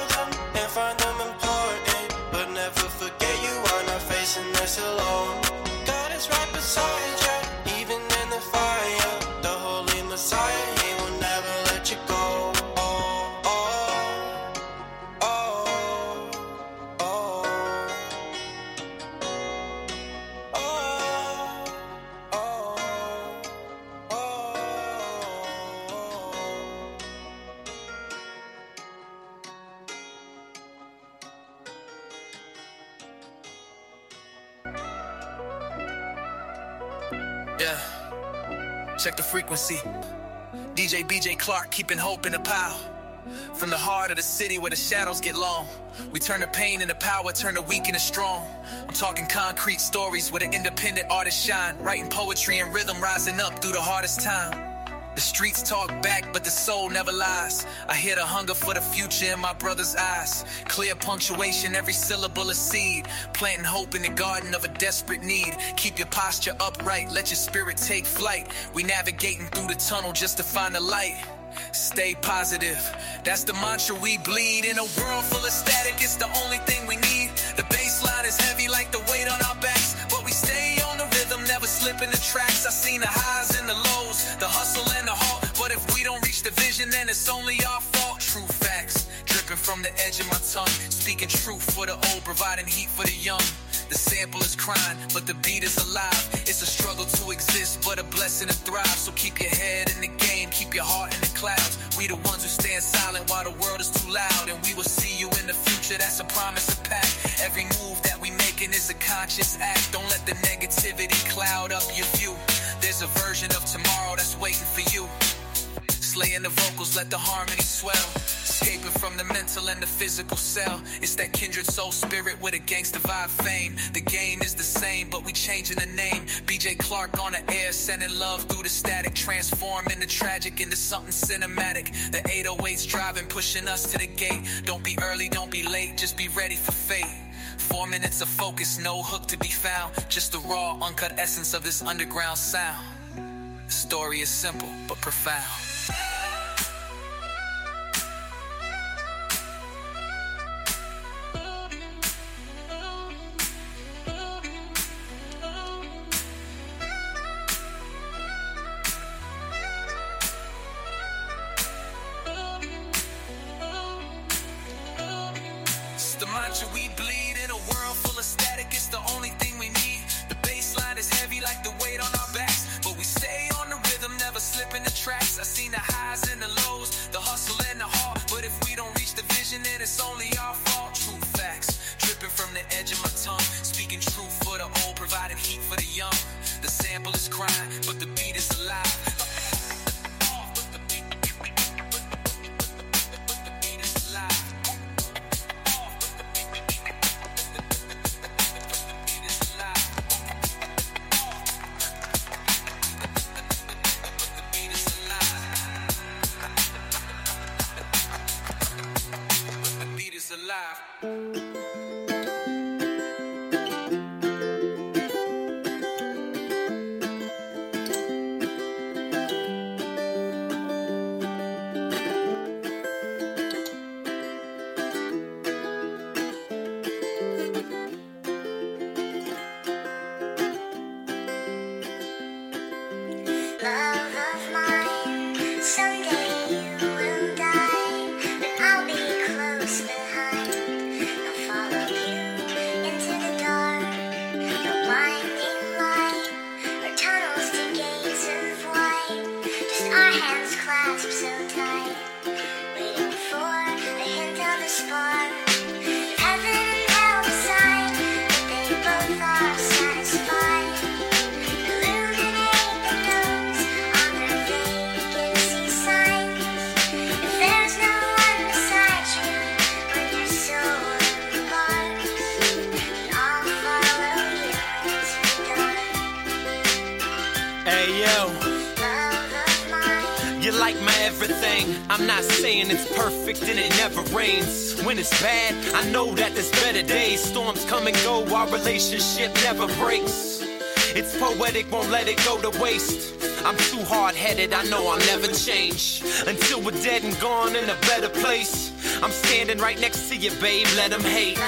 Yeah, check the frequency. DJ BJ Clark, keeping hope in the pile. From the heart of the city where the shadows get long, we turn the pain into power, turn the weak into strong. I'm talking concrete stories where the independent artists shine, writing poetry and rhythm, rising up through the hardest time. The streets talk back, but the soul never lies. I hear the hunger for the future in my brother's eyes. Clear punctuation, every syllable a seed. Planting hope in the garden of a desperate need. Keep your posture upright, let your spirit take flight. We navigating through the tunnel just to find the light. Stay positive, that's the mantra we bleed. In a world full of static, it's the only thing we need. The bass line is heavy like the weight on our backs, but we stay on the rhythm, never slipping the tracks. I seen the highs and the lows, the hustle and the halt, but if we don't reach the vision, then it's only our fault. True facts, dripping from the edge of my tongue, speaking truth for the old, providing heat for the young. The sample is crying, but the beat is alive. It's a struggle to exist, but a blessing to thrive. So keep your head in the game, keep your heart in the clouds. We the ones who stand silent while the world is too loud. And we will see you in the future, that's a promise to pack. Every move that we making is a conscious act. Don't let the negativity cloud up your view. There's a version of tomorrow that's waiting for you. Slaying the vocals, let the harmony swell. Escaping from the mental and the physical cell. It's that kindred soul spirit with a gangsta vibe fame. The gain is the same, but we changing the name. BJ Clark on the air, sending love through the static. Transforming the tragic into something cinematic. The 808's driving, pushing us to the gate. Don't be early, don't be late, just be ready for fate. 4 minutes of focus, no hook to be found. Just the raw, uncut essence of this underground sound. The story is simple, but profound. We bleed in a world full of static, it's the only thing we need. The bass line is heavy like the weight on our backs, but we stay on the rhythm, never slipping the tracks. I seen the highs and the lows, the hustle and the heart, but if we don't reach the vision, then it's only our fault. True facts, dripping from the edge of my tongue, speaking truth for the old, providing heat for the young. The sample is crying, but the beat is alive.
I'm not saying it's perfect and it never rains. When it's bad, I know that there's better days. Storms come and go, our relationship never breaks. It's poetic, won't let it go to waste. I'm too hard-headed, I know I'll never change. Until we're dead and gone in a better place. I'm standing right next to you, babe, let them hate.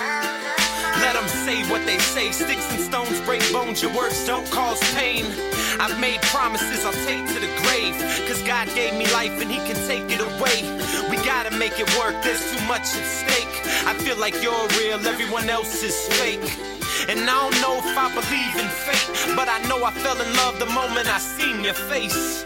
Let them say what they say. Sticks and stones break bones, your words don't cause pain. I've made promises I'll take to the grave, cause God gave me life and he can take it away. We gotta make it work, there's too much at stake. I feel like you're real, everyone else is fake. And I don't know if I believe in fate, but I know I fell in love the moment I seen your face.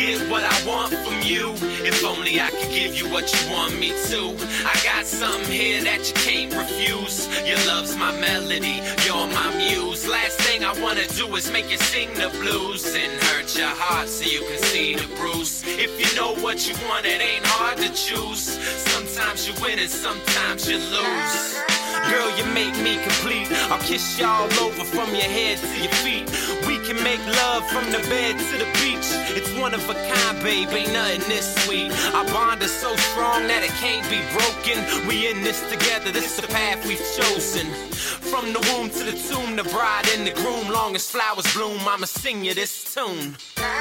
get what I want from you. If only I could give you what you want me to. I got something here that you can't refuse. Your love's my melody, you're my muse. Last thing I wanna do is make you sing the blues and hurt your heart so you can see the bruise. If you know what you want, it ain't hard to choose. Sometimes you win and sometimes you lose. Girl, you make me complete. I'll kiss you all over from your head to your feet. We can make love from the bed to the beach. It's one of a kind, babe, ain't nothing this sweet. Our bond is so strong that it can't be broken. We in this together, this is the path we've chosen. From the womb to the tomb, the bride and the groom. Long as flowers bloom, I'ma sing you this tune.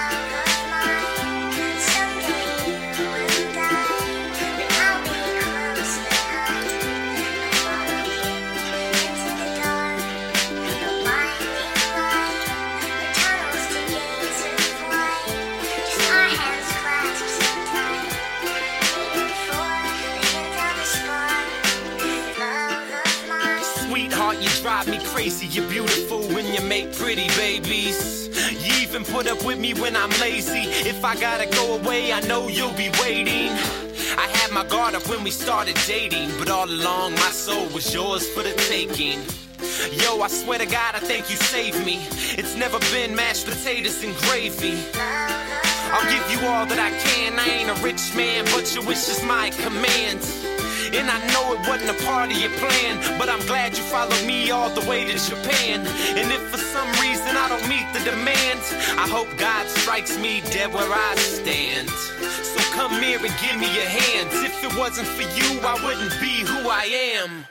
You drive me crazy, you're beautiful when you make pretty babies. You even put up with me when I'm lazy. If I gotta go away, I know you'll be waiting. I had my guard up when we started dating, but all along my soul was yours for the taking. Yo, I swear to God, I think you saved me. It's never been mashed potatoes and gravy. I'll give you all that I can. I ain't a rich man, but your wish is my command. And I know it wasn't a part of your plan, but I'm glad you followed me all the way to Japan. And if for some reason I don't meet the demands, I hope God strikes me dead where I stand. So come here and give me your hands. If it wasn't for you, I wouldn't be who I am.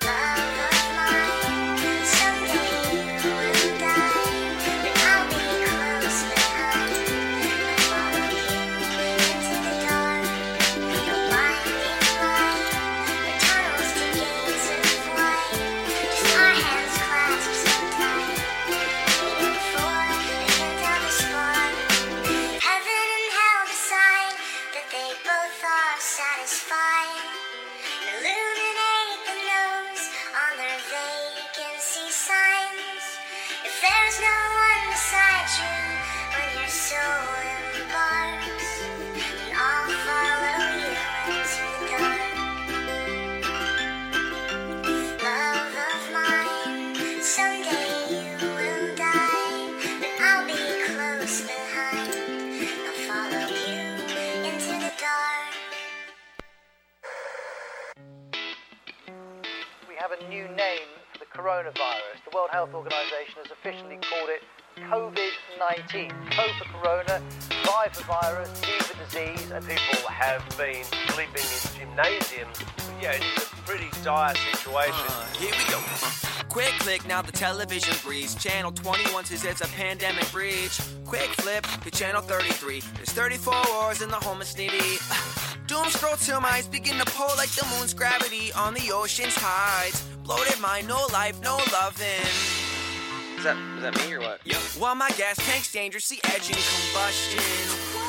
Coronavirus. The World Health Organization has officially called it COVID-19. Co for corona, vi for virus, D for disease, and people have been sleeping in gymnasiums. Yeah, it's a pretty dire situation.
Here we go. Quick click, now the television breeze. Channel 21 says it's a pandemic breach. Quick flip to channel 33. There's 34 wars in the home of Snitty. Doom scroll till my eyes begin to pull like the moon's gravity on the ocean's tides. Bloated mind, no life, no loving.
Is that me or what?
Yep. While my gas tank's dangerously edging combustion.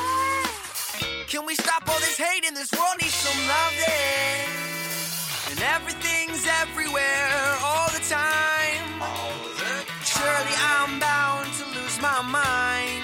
Can we stop all this hate in this world? Needs some loving. And everything's everywhere all the time. Surely I'm bound to lose my mind.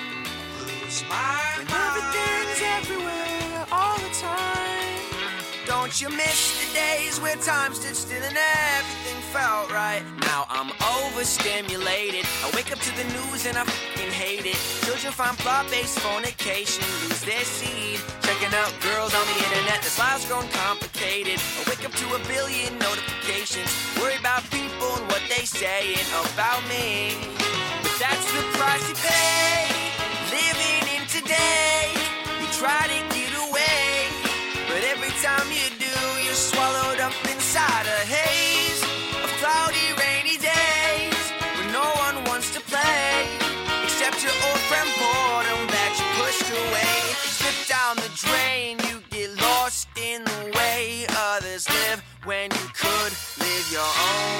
And everything's everywhere all the time. Don't you miss the days where time stood still and everything felt right? Now I'm overstimulated. I wake up to the news and I fucking hate it. Children find plot-based fornication, lose their seed. Checking out girls on the internet, this life's grown complicated. I wake up to a billion notifications, worry about people and what they saying about me. But that's the price you pay, living in today. You try to get away, but every time you do, you're swallowed up inside a haze of cloudy, rainy days when no one wants to play except your old friend boredom that you pushed away. Slip down the drain, you get lost in the way others live when you could live your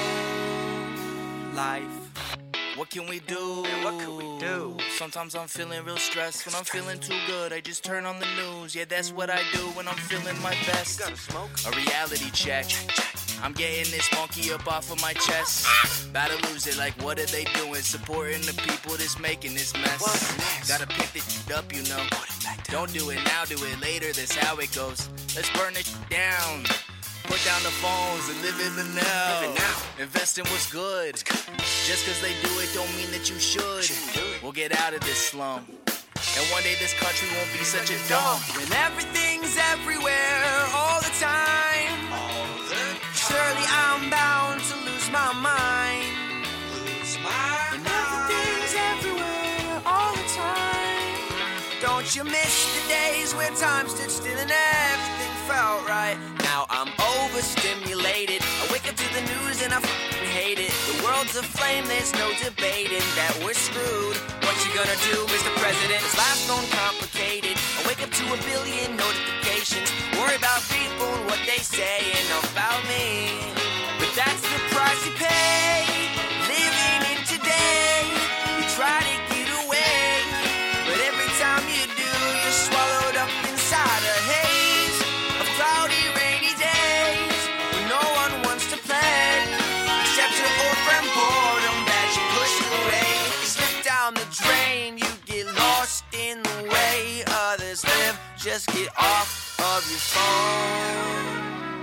own life. What can we do?
What could we do?
Sometimes I'm feeling real stressed. When I'm feeling too good, I just turn on the news. Yeah, that's what I do when I'm feeling my best.
You gotta smoke?
A reality check. I'm getting this monkey up off of my chest. About to lose it, like what are they doing? Supporting the people that's making this mess. Gotta pick this shit up, you know. Don't do it now, do it later, that's how it goes. Let's burn it down. Put down the phones and live in the now. Invest in what's good. Just cause they do it don't mean that you should. We'll get out of this slum. And one day this country won't be such a dumb.
When everything's everywhere all the time, surely I'm bound to lose my mind. When everything's everywhere all the time, don't you miss the days where time stood still and everything felt right? Now I'm overstimulated. I wake up to the news and I fucking hate it. The world's aflame, there's no debating that we're screwed. What you gonna do, Mr. President? This life's gone complicated. I wake up to a billion notifications. Worry about people and what they say and about me. But that's the price you pay. Living in today. You try to get away, but every time you do, you're swallowed up inside a haze of cloudy, rainy days when no one wants to play, except your old friend boredom that you push away. You slip down the drain, you get lost in the way others live. Just get off of your phone.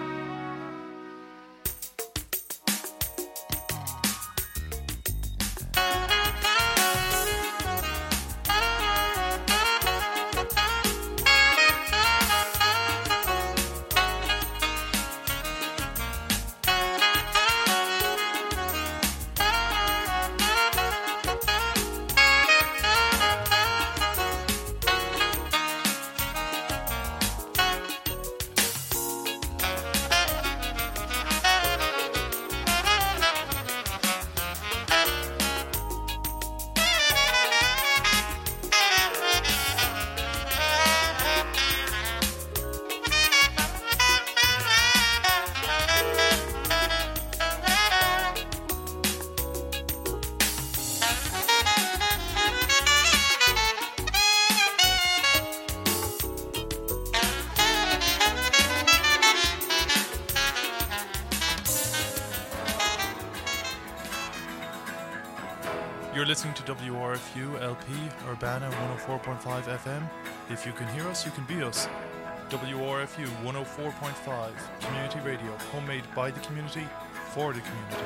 You're listening to WRFU LP Urbana 104.5 FM. If you can hear us, you can be us. WRFU 104.5 Community Radio, homemade by the community, for the community.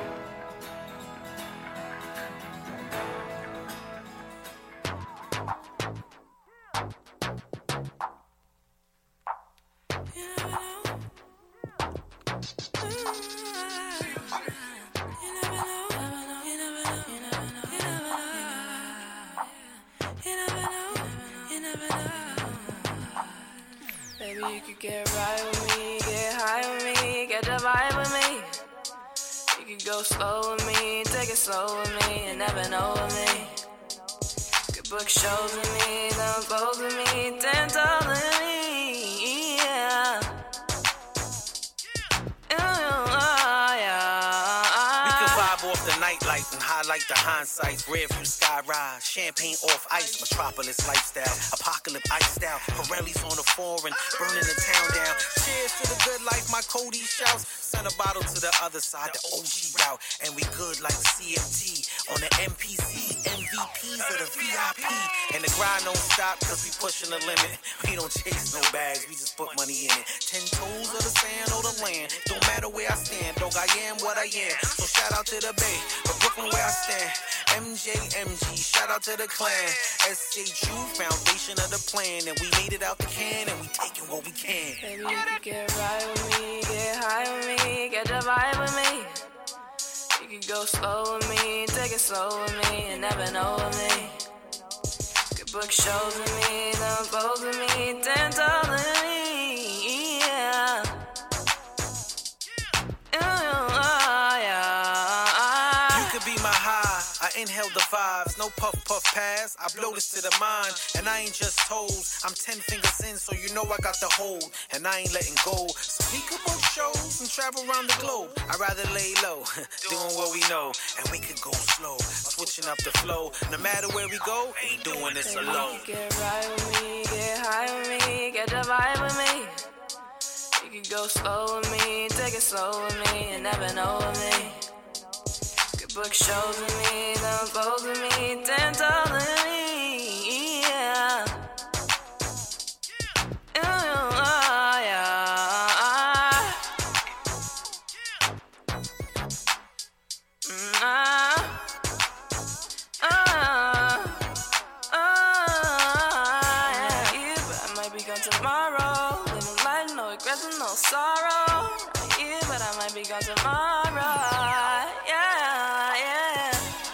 You could get right with me, get high with me, get the vibe with me. You could go slow with me, take it slow with me, and never know with me. Could book shows with me, then pose with me, dance all with me, yeah.
We can vibe off the nightlight and highlight the hindsight. Rear view sky rise, champagne off ice, metropolis lifestyle, apocalypse ice style. Pirelli's on the foreign, burning the town down. Cheers to the good life, my Cody shouts. Send a bottle to the other side, the OG route, and we good like CMT on the MPC, MVPs of the VIP. And the grind don't stop cause we pushing the limit. We don't chase no bags, we just put money in it. 10 toes of the sand or the land, don't matter where I stand, dog, I am what I am. So shout out to the Bay, but Brooklyn where I stand. MJMG, shout out to the clan. SHU, foundation of the plan, and we made it out the can, and we taking what we can.
Baby, you could get right with me, get high with me, get the vibe with me. You could go slow with me, take it slow with me, and never know with me. Could book shows with me, then pose with me, dance all with me, yeah.
You could be my high, I inhale the vibes, no puff pass, I blow this to the mind, and I ain't just told, I'm 10 fingers in, so you know I got the hold, and I ain't letting go, so we could book shows and travel around the globe, I'd rather lay low, doing what we know, and we could go slow, switching up the flow, no matter where we go, ain't doing this alone.
Get right with me, get high with me, get the vibe with me. You
could go slow with me, take it slow with me, and never know with me. Could book shows with me, then pose with me, 10 taller than me, yeah. No sorrow, yeah, but I might be gone tomorrow. Yeah, yeah.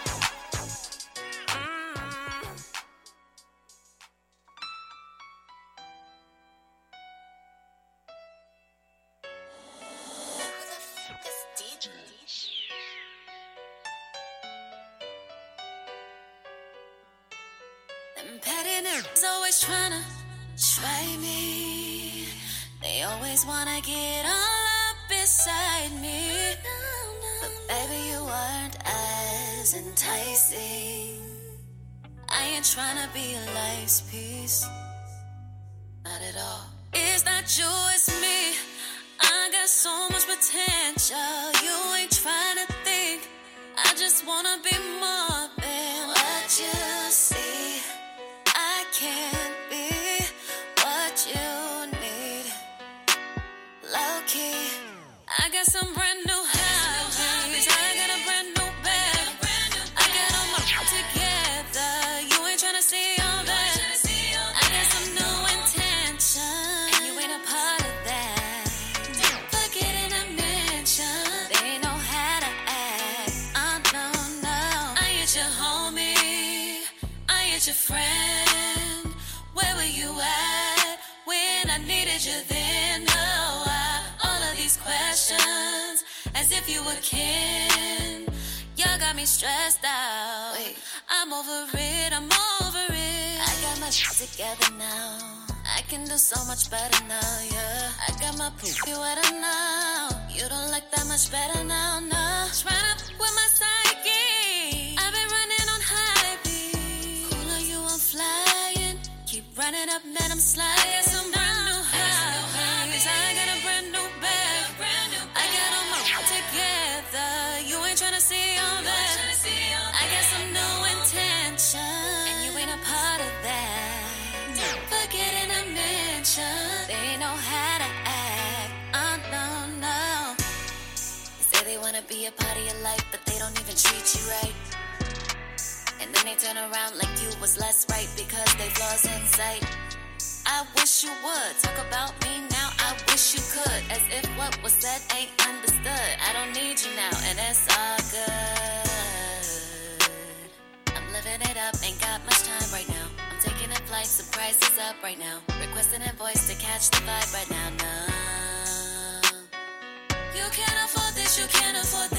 Them petty nerds always tryna try me. They always wanna get all up beside me. But baby, you aren't as enticing. I ain't tryna be a life's piece. Not at all. It's not you, it's me. I got so much potential. You ain't tryna think. I just wanna be more than what you see. I can't be what you need. Low-key, I got some brand new hobbies. I got a brand new bag. I got all my together. You ain't tryna see all that. I got some new intention, and you ain't a part of that. Forgetting to mention, they know how to act. No, no. I ain't your homie. I ain't your friend. Where were you at when I needed you then? Questions as if you were kin. Y'all got me stressed out. Wait. I'm over it, I'm over it. I got my shit together now. I can do so much better now, yeah. I got my poopy wetter now. You don't like that much better now, no. Tryna with my psyche. I've been running on high beat. Cooler you, I'm flying. Keep running up, then I'm sliding. I got some brand new highs. I got a brand new bag. Together, you ain't tryna see all that. I got some new intention, and you ain't a part of that. Forgetting to mention, they know how to act. No, no. They say they wanna be a part of your life, but they don't even treat you right. And then they turn around like you was less right because they flaws in sight. I wish you would talk about me now. I wish you could, as if what was said ain't understood. I don't need you now, and it's all good. I'm living it up, ain't got much time right now. I'm taking a flight, some prices up right now. Requesting a voice to catch the vibe right now. No, you can't afford this, you can't afford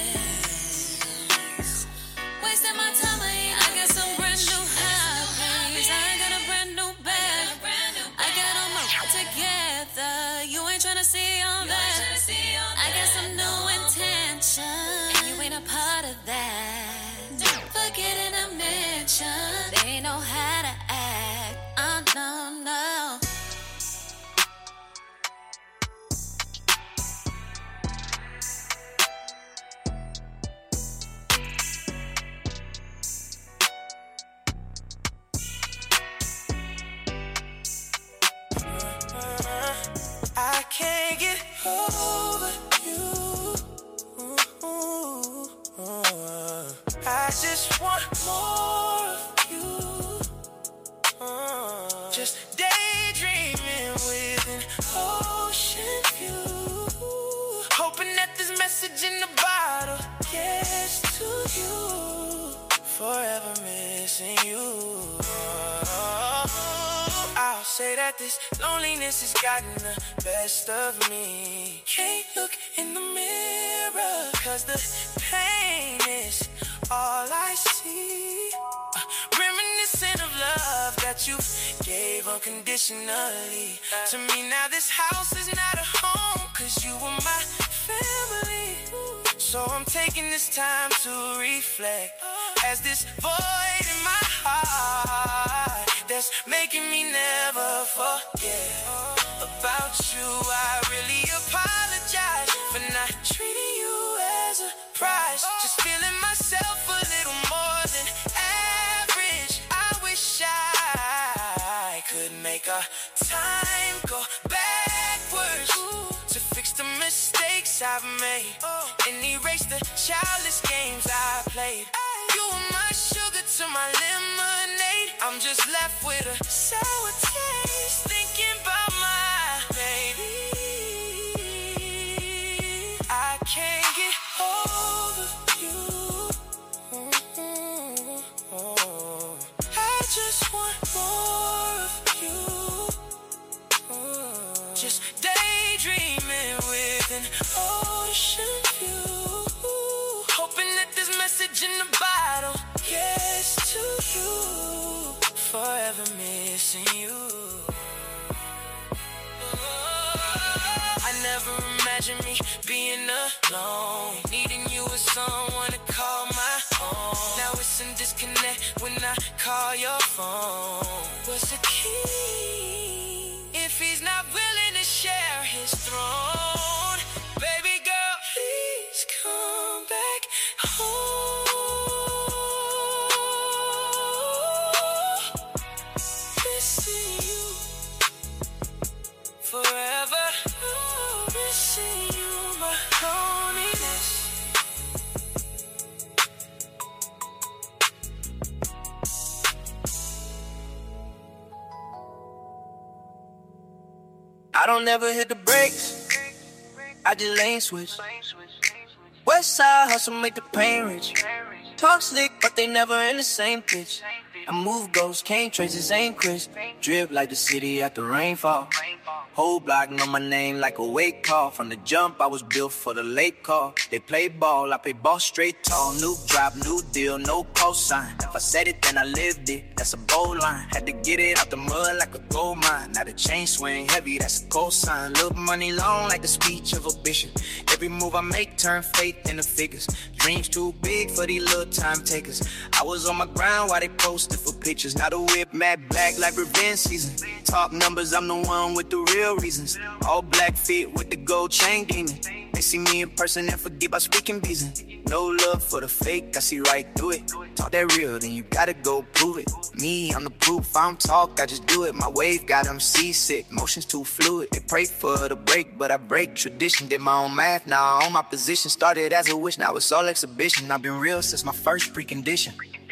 this. Wasting my time, I got some brand new hobbies. I got a brand new bag. I got all my together. You ain't tryna see all that. I got some new intention, and you ain't a part of that. Forgetting to mention, they know how to act. No, no.
I can't get over you. I just want more of you. Just daydreaming with an ocean view. Hoping that this message in the bottle gets to you. Forever missing you. I'll say that this loneliness has gotten the best of me. Can't look in the mirror, cause the pain is all I see. Reminiscent of love that you gave unconditionally to me. Now this house is not a home, cause you were my family. So I'm taking this time to reflect, as this void in my heart that's making me never forget about you. I really I've made and erase the childish games I played. You were my sugar to my lemonade. I'm just left with a sour taste thinking about my baby. I can't get over you. I just want more of you. Just daydreaming with an ocean view. Hoping that this message in the bottle gets to you. Forever missing you. I never imagined me being alone. Needing you as someone to call my own. Now it's in disconnect when I call your phone. What's the key? If he's not willing to share his throne, baby girl, please come back home. Missing you forever. Missing you, my loneliness.
I don't ever hit the brakes, I just lane switch. West side hustle make the pain rich. Talk slick, but they never in the same pitch. I move ghosts, can't trace this ain't Chris. Drip like the city after rainfall. Whole block know my name like a wake call. From the jump, I was built for the late call. They play ball, I play ball straight tall. New drop, new deal, no cosign. If I said it, then I lived it. That's a bold line. Had to get it out the mud like a gold mine. Now the chain swing heavy, that's a cosign. Little money long like the speech of a bishop. Every move I make turn faith into figures. Dreams too big for these little time takers. I was on my grind while they posted for pictures. Now the whip mad black like revenge season. Talk numbers, I'm the one with the real reasons. All black fit with the gold chain gleaming. They see me in person and forget about speaking reason. No love for the fake, I see right through it. Talk that real, then you gotta go prove it. Me, I'm the proof, I don't talk, I just do it. My wave got them seasick, motions too fluid. They pray for the break, but I break tradition. Did my own math, now I own my position. Started as a wish, now it's all exhibition. I've been real since my first precondition.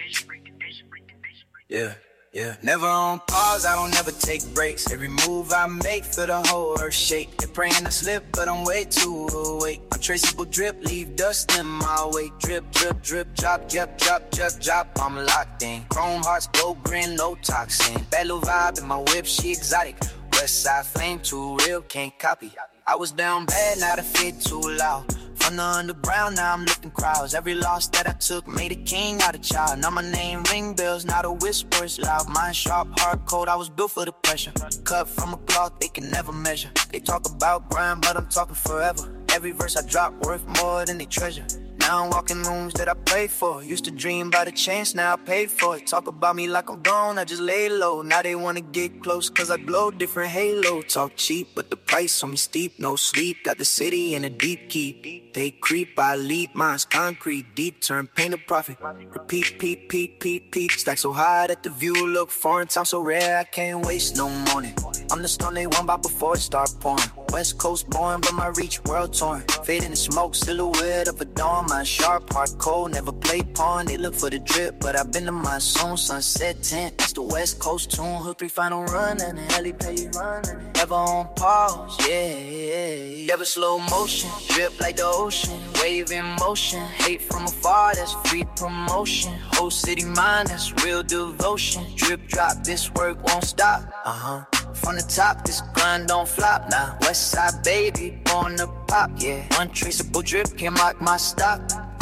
Yeah. Yeah, never on pause, I don't ever take breaks. Every move I make, feel the whole earth shake. They're praying I slip, but I'm way too awake. Untraceable drip, leave dust in my wake. Drip, drip, drip, drop, drop, drop, drop, drop. I'm locked in. Chrome hearts, gold grin, no toxin. Bad little vibe in my whip, she exotic. West side flame, too real, can't copy. I was down bad, now the fit too loud. From the underground, now I'm lifting crowds. Every loss that I took made a king out of child. Now my name ring bells, now the whispers loud. Mind sharp, hard cold, I was built for the pressure. Cut from a cloth they can never measure. They talk about grind, but I'm talking forever. Every verse I drop worth more than they treasure. Now I'm walking rooms that I pray for. Used to dream about a chance, now I paid for it. Talk about me like I'm gone, I just lay low. Now they wanna get close, cause I glow different halo. Talk cheap, but the price on me steep. No sleep, got the city in a deep key. They creep, I leap, mine's concrete. Deep turn, pain to profit. Repeat, peep, peep, peep, peep. Stack so high that the view look foreign. Time so rare, I can't waste no morning. I'm the stone they want by before it start pouring. West Coast born, but my reach world torn. Fade in the smoke, silhouette of a dawn. My sharp, hard, cold, never play pawn. They look for the drip, but I've been to my zone. Sunset tent, that's the West Coast tune. Hook 3 final run, and the heli pay you run. Never on pause, yeah. Never slow motion, drip like the ocean. Wave in motion, hate from afar, that's free promotion. Whole city mind, that's real devotion. Drip drop, this work won't stop, From the top, this grind don't flop now. West side baby, born to pop, yeah. Untraceable drip can mock my stock,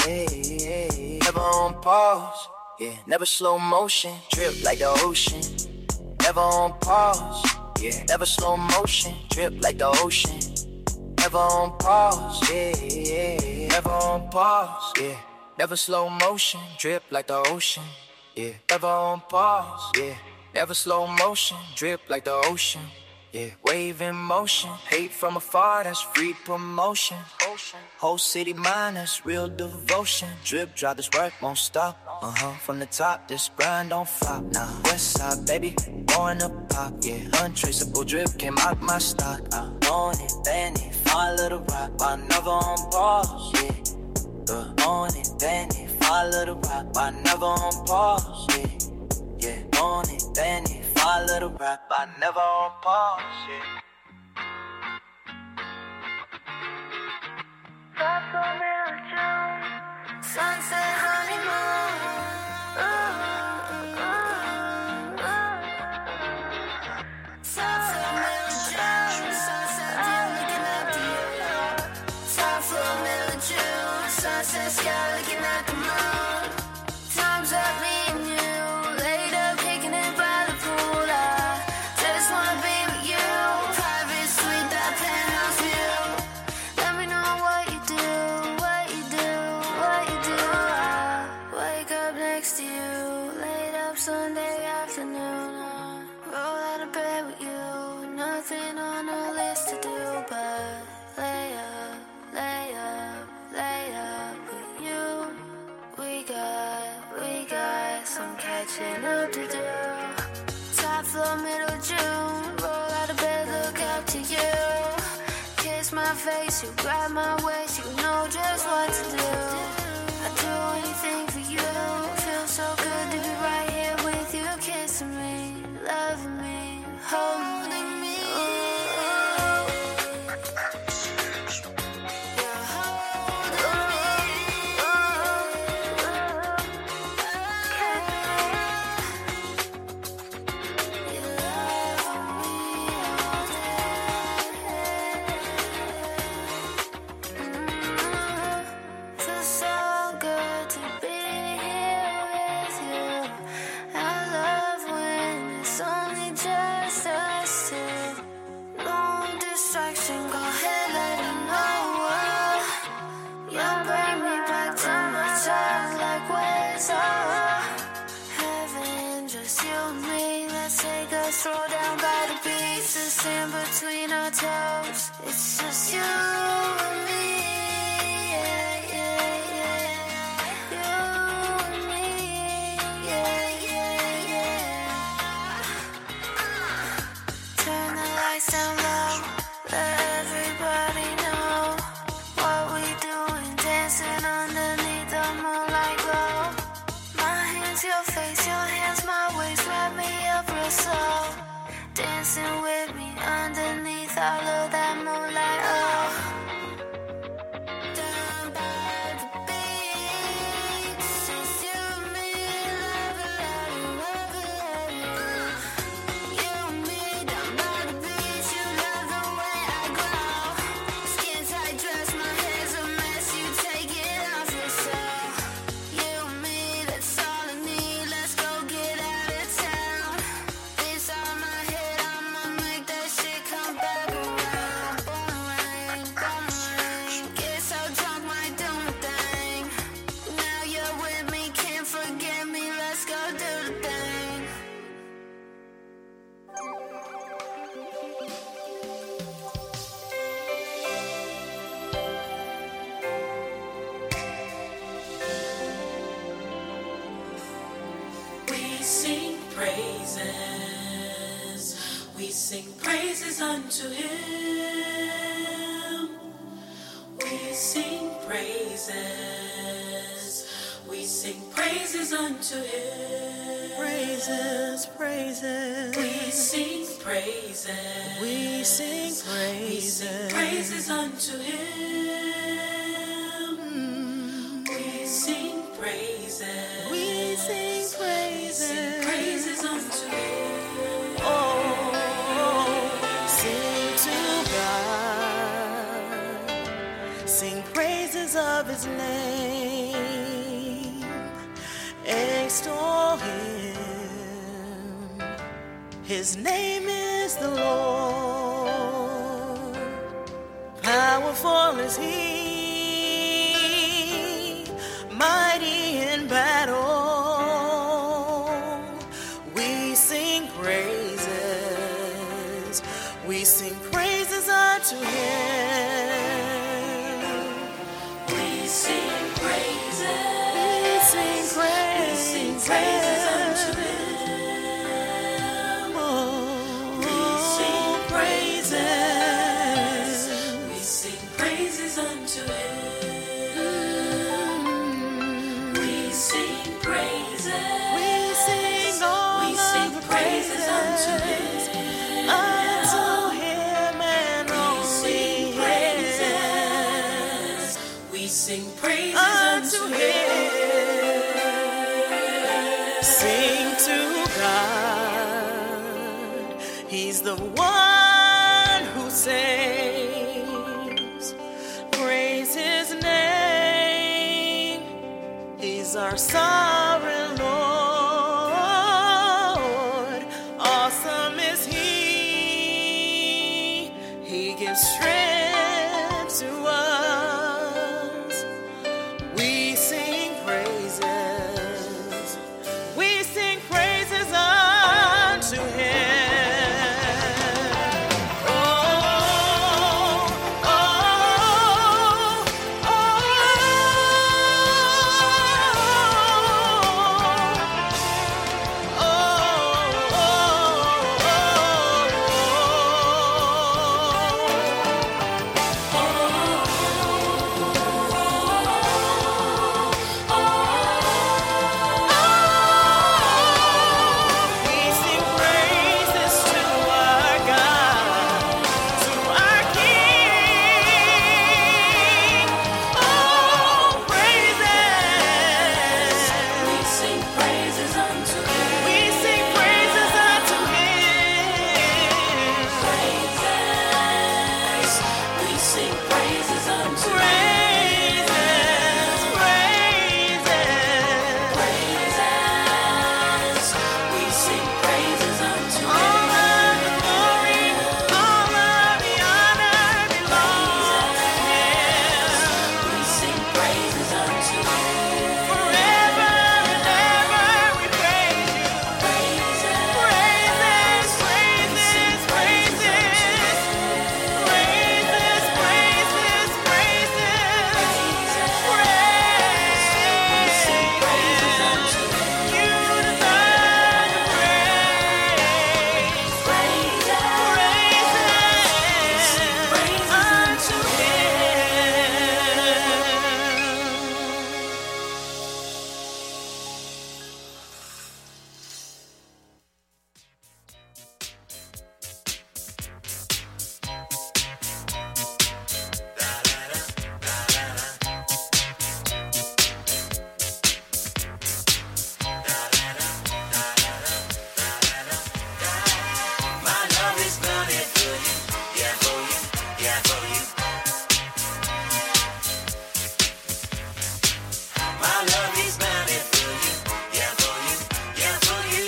yeah. Never on pause, yeah. Never slow motion, drip like the ocean. Never on pause, yeah. Never slow motion, drip like the ocean. Never on pause, yeah. Never on pause, yeah. Never slow motion, drip like the ocean, yeah. Never on pause, yeah. Never slow motion, drip like the ocean, yeah. Wave in motion, hate from afar, that's free promotion. Whole city minus real devotion. Drip drop, this work won't stop. From the top, this grind don't flop. Nah, west side, baby, going up pop. Yeah, untraceable drip came out my stock. On it, bend it, follow the rock. I never on pause, yeah. On it, bend it, follow the rock. I never on pause, yeah. On it, bend it, follow the rock. I never on pause, yeah.
Sunset honeymoon. Sunset June. Sunset deal looking after you. Top floor middle of June. Sunset sky looking at the moon. Time's up, me and you. Laid up, kicking it by the pool. I just wanna be with you. Private suite, that penthouse view. Let me know what you do. Wake up next to you, late up Sunday afternoon. Roll out of bed with you, nothing on the list to do but lay up with you. We got some catching up to do. Top floor, middle of June, roll out of bed, look up to you. Kiss my face, you grab my waist, you know just what to do. I'd do anything for you. Feels so good to be right here with you, kissing me, loving me, holding me. You're holding me. You're loving me all day. Feels so good to be here with you. I love when it's only just us two. No distraction, go ahead, let it know. You bring me back to my child, like where's heaven? Just you and me. Let's take a stroll down by the beach. The sand between our toes. It's just you and me. Down low, let everybody know what we doing, dancing underneath the moonlight glow. My hands, your face, your hands, my waist, wrap me up real slow. Dancing with me underneath all of that moonlight. Oh, down by the beach, just you and me, love it. You and me down by the beach. You love the way I glow. Skin tight dress, my hair's a mess. You take it off yourself. You and me, that's all I need. Let's go get out of town. It's on my head, I'ma make that shit come back around. Boomerang, boomerang. Get so drunk, might do my thing. Now you're with me, can't forget me. Let's go do the thing.
We sing praises unto him. We sing praises. We sing praises unto him.
Praises, praises.
We sing praises.
We sing praises.
We sing praises unto him. We sing praises.
We sing praises.
Sing praises unto him.
Sing to God. Sing praises of his name. Extol him. His name is the Lord. Powerful is he. Mighty in battle. We sing praises. We sing praises unto him.
sing praises.
We sing praises
unto Him. We sing praises. We sing praises unto Him. We sing praises.
We sing all
We sing
of the
praises unto Him.
Unto Him and
We sing
only
praises. We sing praises
unto Him. Sing to God. He's the one who saves. Praise His name. He's our sovereign Lord. Awesome is He. He gives strength to us. We sing praises. We sing praises unto Him. Oh, oh, oh, we sing praises to our God, to our King. Oh, praises.
We sing praises unto Him.
We sing praises unto Him.
Praises. We sing praises unto Him.
Praises, praises.
Praises. We sing praises unto
All
Him.
of the glory, all of the honor belongs to Him.
We sing praises unto Him.
Forever and ever we praise You.
Praises.
Praises, praises, praises. Praises, praises, praises. You deserve the praise. Praises unto
My love is burning for you, yeah for you, yeah for you. My love is burning for you, yeah for you, yeah for you.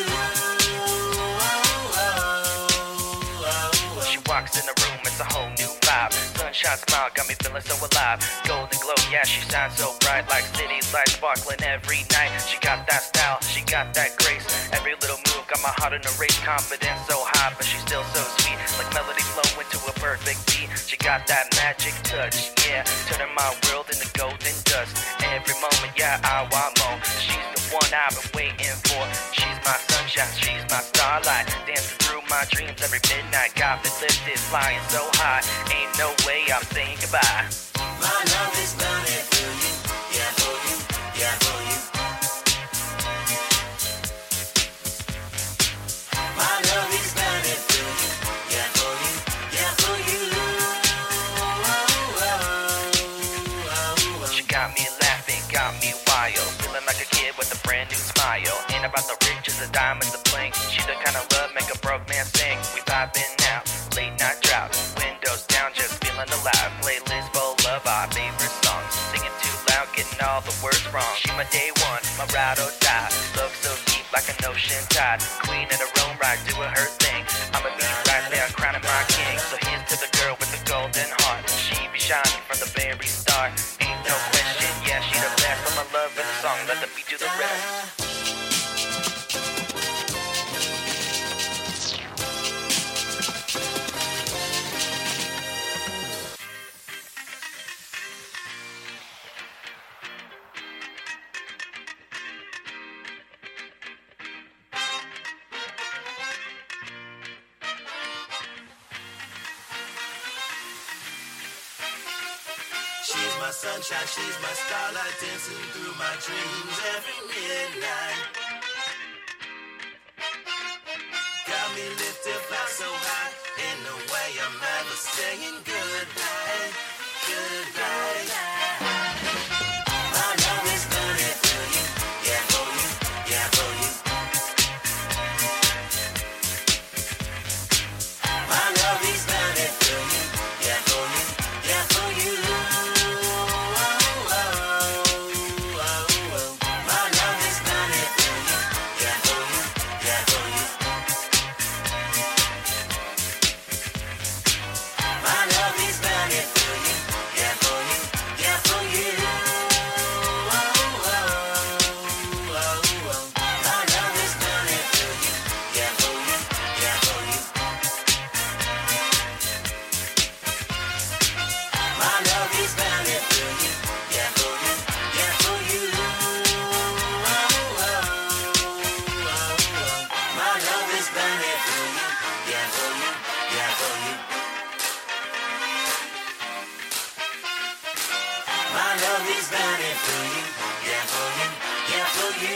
She walks in the room, it's a whole new vibe. Sunshine smile got me feeling so alive. Golden glow, yeah, she shines so bright, like city lights sparkling every night. She got that style, she got that grace. Every little move got my heart in a race. Confidence so high, but she's still so sweet. Like melody flowing to a perfect beat. She got that magic touch, yeah, turning my world into golden dust. Every moment, yeah, I want more. She's the one I've been waiting for. She's my sunshine, she's my starlight. Dancing through my dreams every midnight. Got me lifted, flying so high. Ain't no way I'm saying goodbye.
My love is burning for you, yeah for you, yeah for you. My love is burning for you, yeah for you, yeah for you.
She got me laughing, got me wild. Feeling like a kid with a brand new smile. Ain't about the riches, the diamonds, the bling. She the kind of love make a broke man sing. We vibing now, late night drought. Windows down, just feeling alive. Playlist full of our favorite songs. Singing too loud, getting all the words wrong. She my day one, my ride or die. Love so deep like an ocean tide. Queen in her own right, doing her thing. I'ma be right there, crowning my king. So here's to the girl with the golden heart. She be shining from the very start. Ain't no question, yeah, she the best. Put my love in the song, let the beat do the rest.
sunshine, she's my starlight, dancing through my dreams every midnight. Got me lifted, fly so high, in a way I'm never saying goodbye, goodbye. My love is burning for you, yeah for you, yeah for you. My love is burning for you, yeah for you, yeah for you. My love is burning for you, yeah for you, yeah for you. My love is burning for you, yeah for you, yeah for you. My love is burning for you, yeah for you, yeah for you. My love is burning for you, yeah for you, yeah for you. My love is burning for you, yeah for you, yeah for you. My love is burning for you, yeah for you, yeah for you.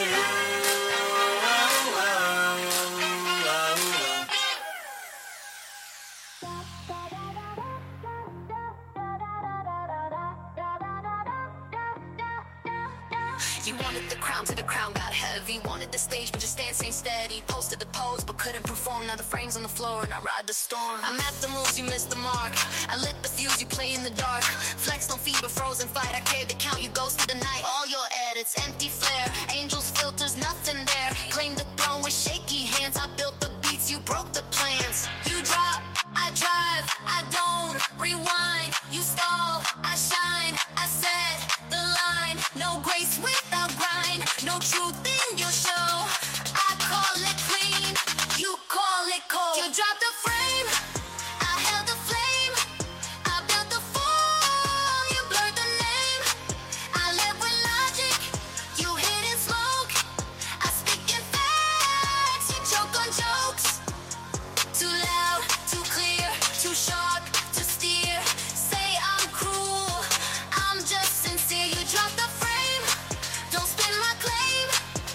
You wanted the crown till the crown got heavy. Wanted the stage but your stance ain't steady. Posted the pose but couldn't perform. Now the frames on the floor and I ride the storm. I'm at the moves, you missed the mark. I lit the fuse, you play in the dark. Flex on fever, frozen fight. I carried the count, you ghosted the night. All your edits, empty flare. Angels, filters, nothing there. Claim the throne with shaky hands. I built the beats, you broke the plans. You drop, I drive, I don't rewind. You stall, I shine. I said the line. No grace without grind. No truth in your show. I call it clean. You call it cold. You dropped the frame. I held the flame. I built the form. You blurred the name. I live with logic. You hid in smoke. I speak in facts. You choke on jokes. Too loud, too clear, too sharp to steer. Say I'm cruel, I'm just sincere. You drop the frame, don't spin my claim.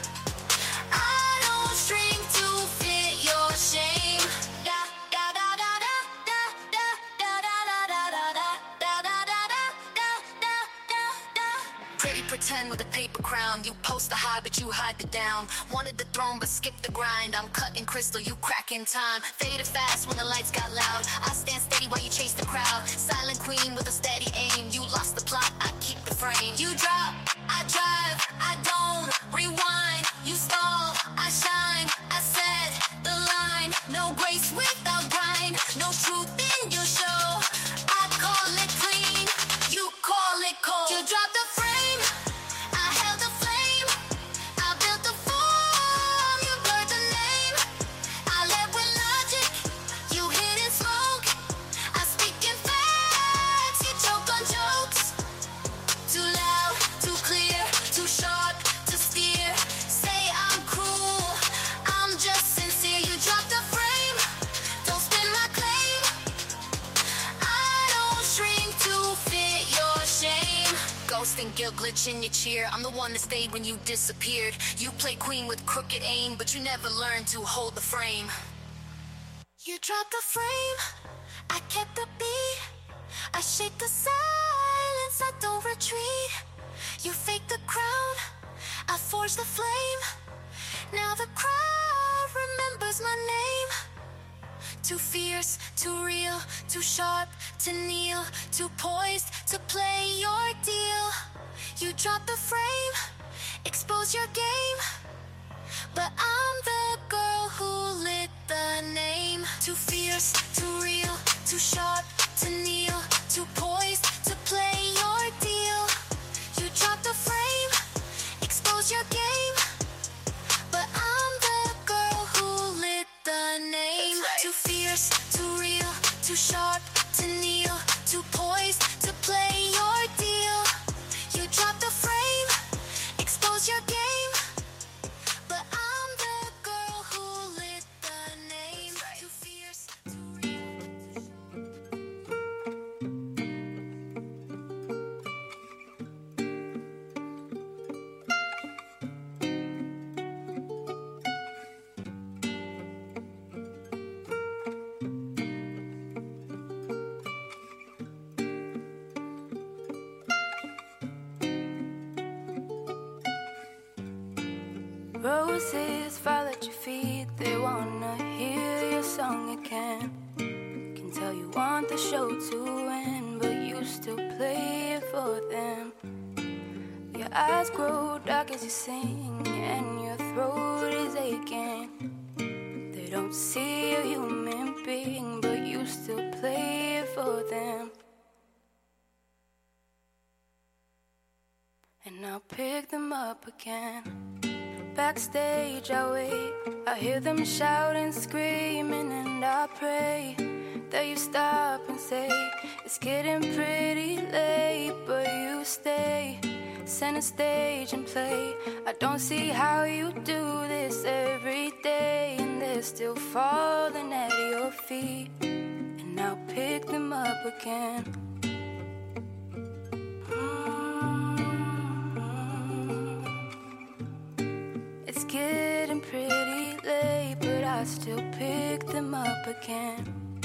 I don't shrink to fit your shame. Da da da da da da da da da da da da da da da da da da. Pretty pretend with a paper crown. You post the high but you hide the down. Wanted the throne but skipped the grind. I'm cutting crystal, you cracking time. Faded fast when the lights got loud. I stand steady while you chase the crowd. Silent queen with a steady aim. You lost the plot, I keep the frame. You drop, I drive, I don't rewind. You stall, I shine. I said the line. No grace without grind. No truth in your show. I call it clean. You call it cold. You drop the frame. I held the flame. I built the form. You blurred the name. I led with logic. You hid in smoke. I speak in facts. You choke on jokes. Too loud, too clear, too sharp to steer. Say I'm cruel. I'm just sincere. You drop the frame. Don't spin my claim. I don't shrink to fit your shame. Ghost and guilt glitch in your cheer. I'm the one that stayed when you disappeared. You play queen with crooked aim, but you never learned to hold the frame. You dropped the frame, I kept the beat. I shake the silence, I don't retreat. You fake the crown, I forge the flame. Now the crowd remembers my name. Too fierce, too real, too sharp to kneel. Too poised to play your deal. You drop the frame, expose your game. But I'm the girl who lit the name. Too fierce, too real, too sharp to kneel. Too poised to play your deal. You drop the frame, expose your game. But I'm the girl who lit the name. Too fierce, too real, too sharp to kneel. Too poised to play your deal. You drop the frame, expose your game. But I'm the girl who lit the name. Too fierce, too real.
Roses fall at your feet, they wanna hear your song again. Can tell you want the show to end, but you still play it for them. Your eyes grow dark as you sing, and your throat is aching. They don't see a human being, but you still play it for them. And I'll pick them up again. Backstage I wait, I hear them shouting, screaming, and I pray that you stop and say, it's getting pretty late, but you stay. Center stage and play. I don't see how you do this every day, and they're still falling at your feet. And I'll pick them up again. It's getting pretty late, but I still pick them up again.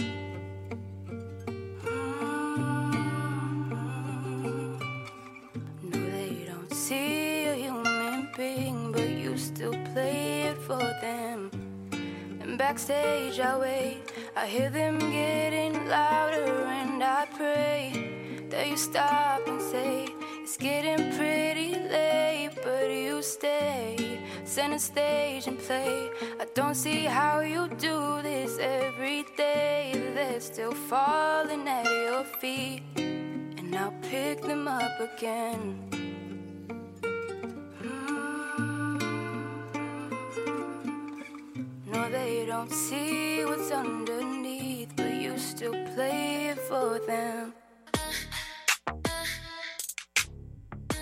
No, they don't see a human being, but you still play it for them. And backstage I wait, I hear them getting louder, and I pray that you stop and say, it's getting pretty late, but you stay. Center stage and play. I don't see how you do this every day. They're still falling at your feet, and I'll pick them up again. No, they don't see what's underneath, but you still play it for them.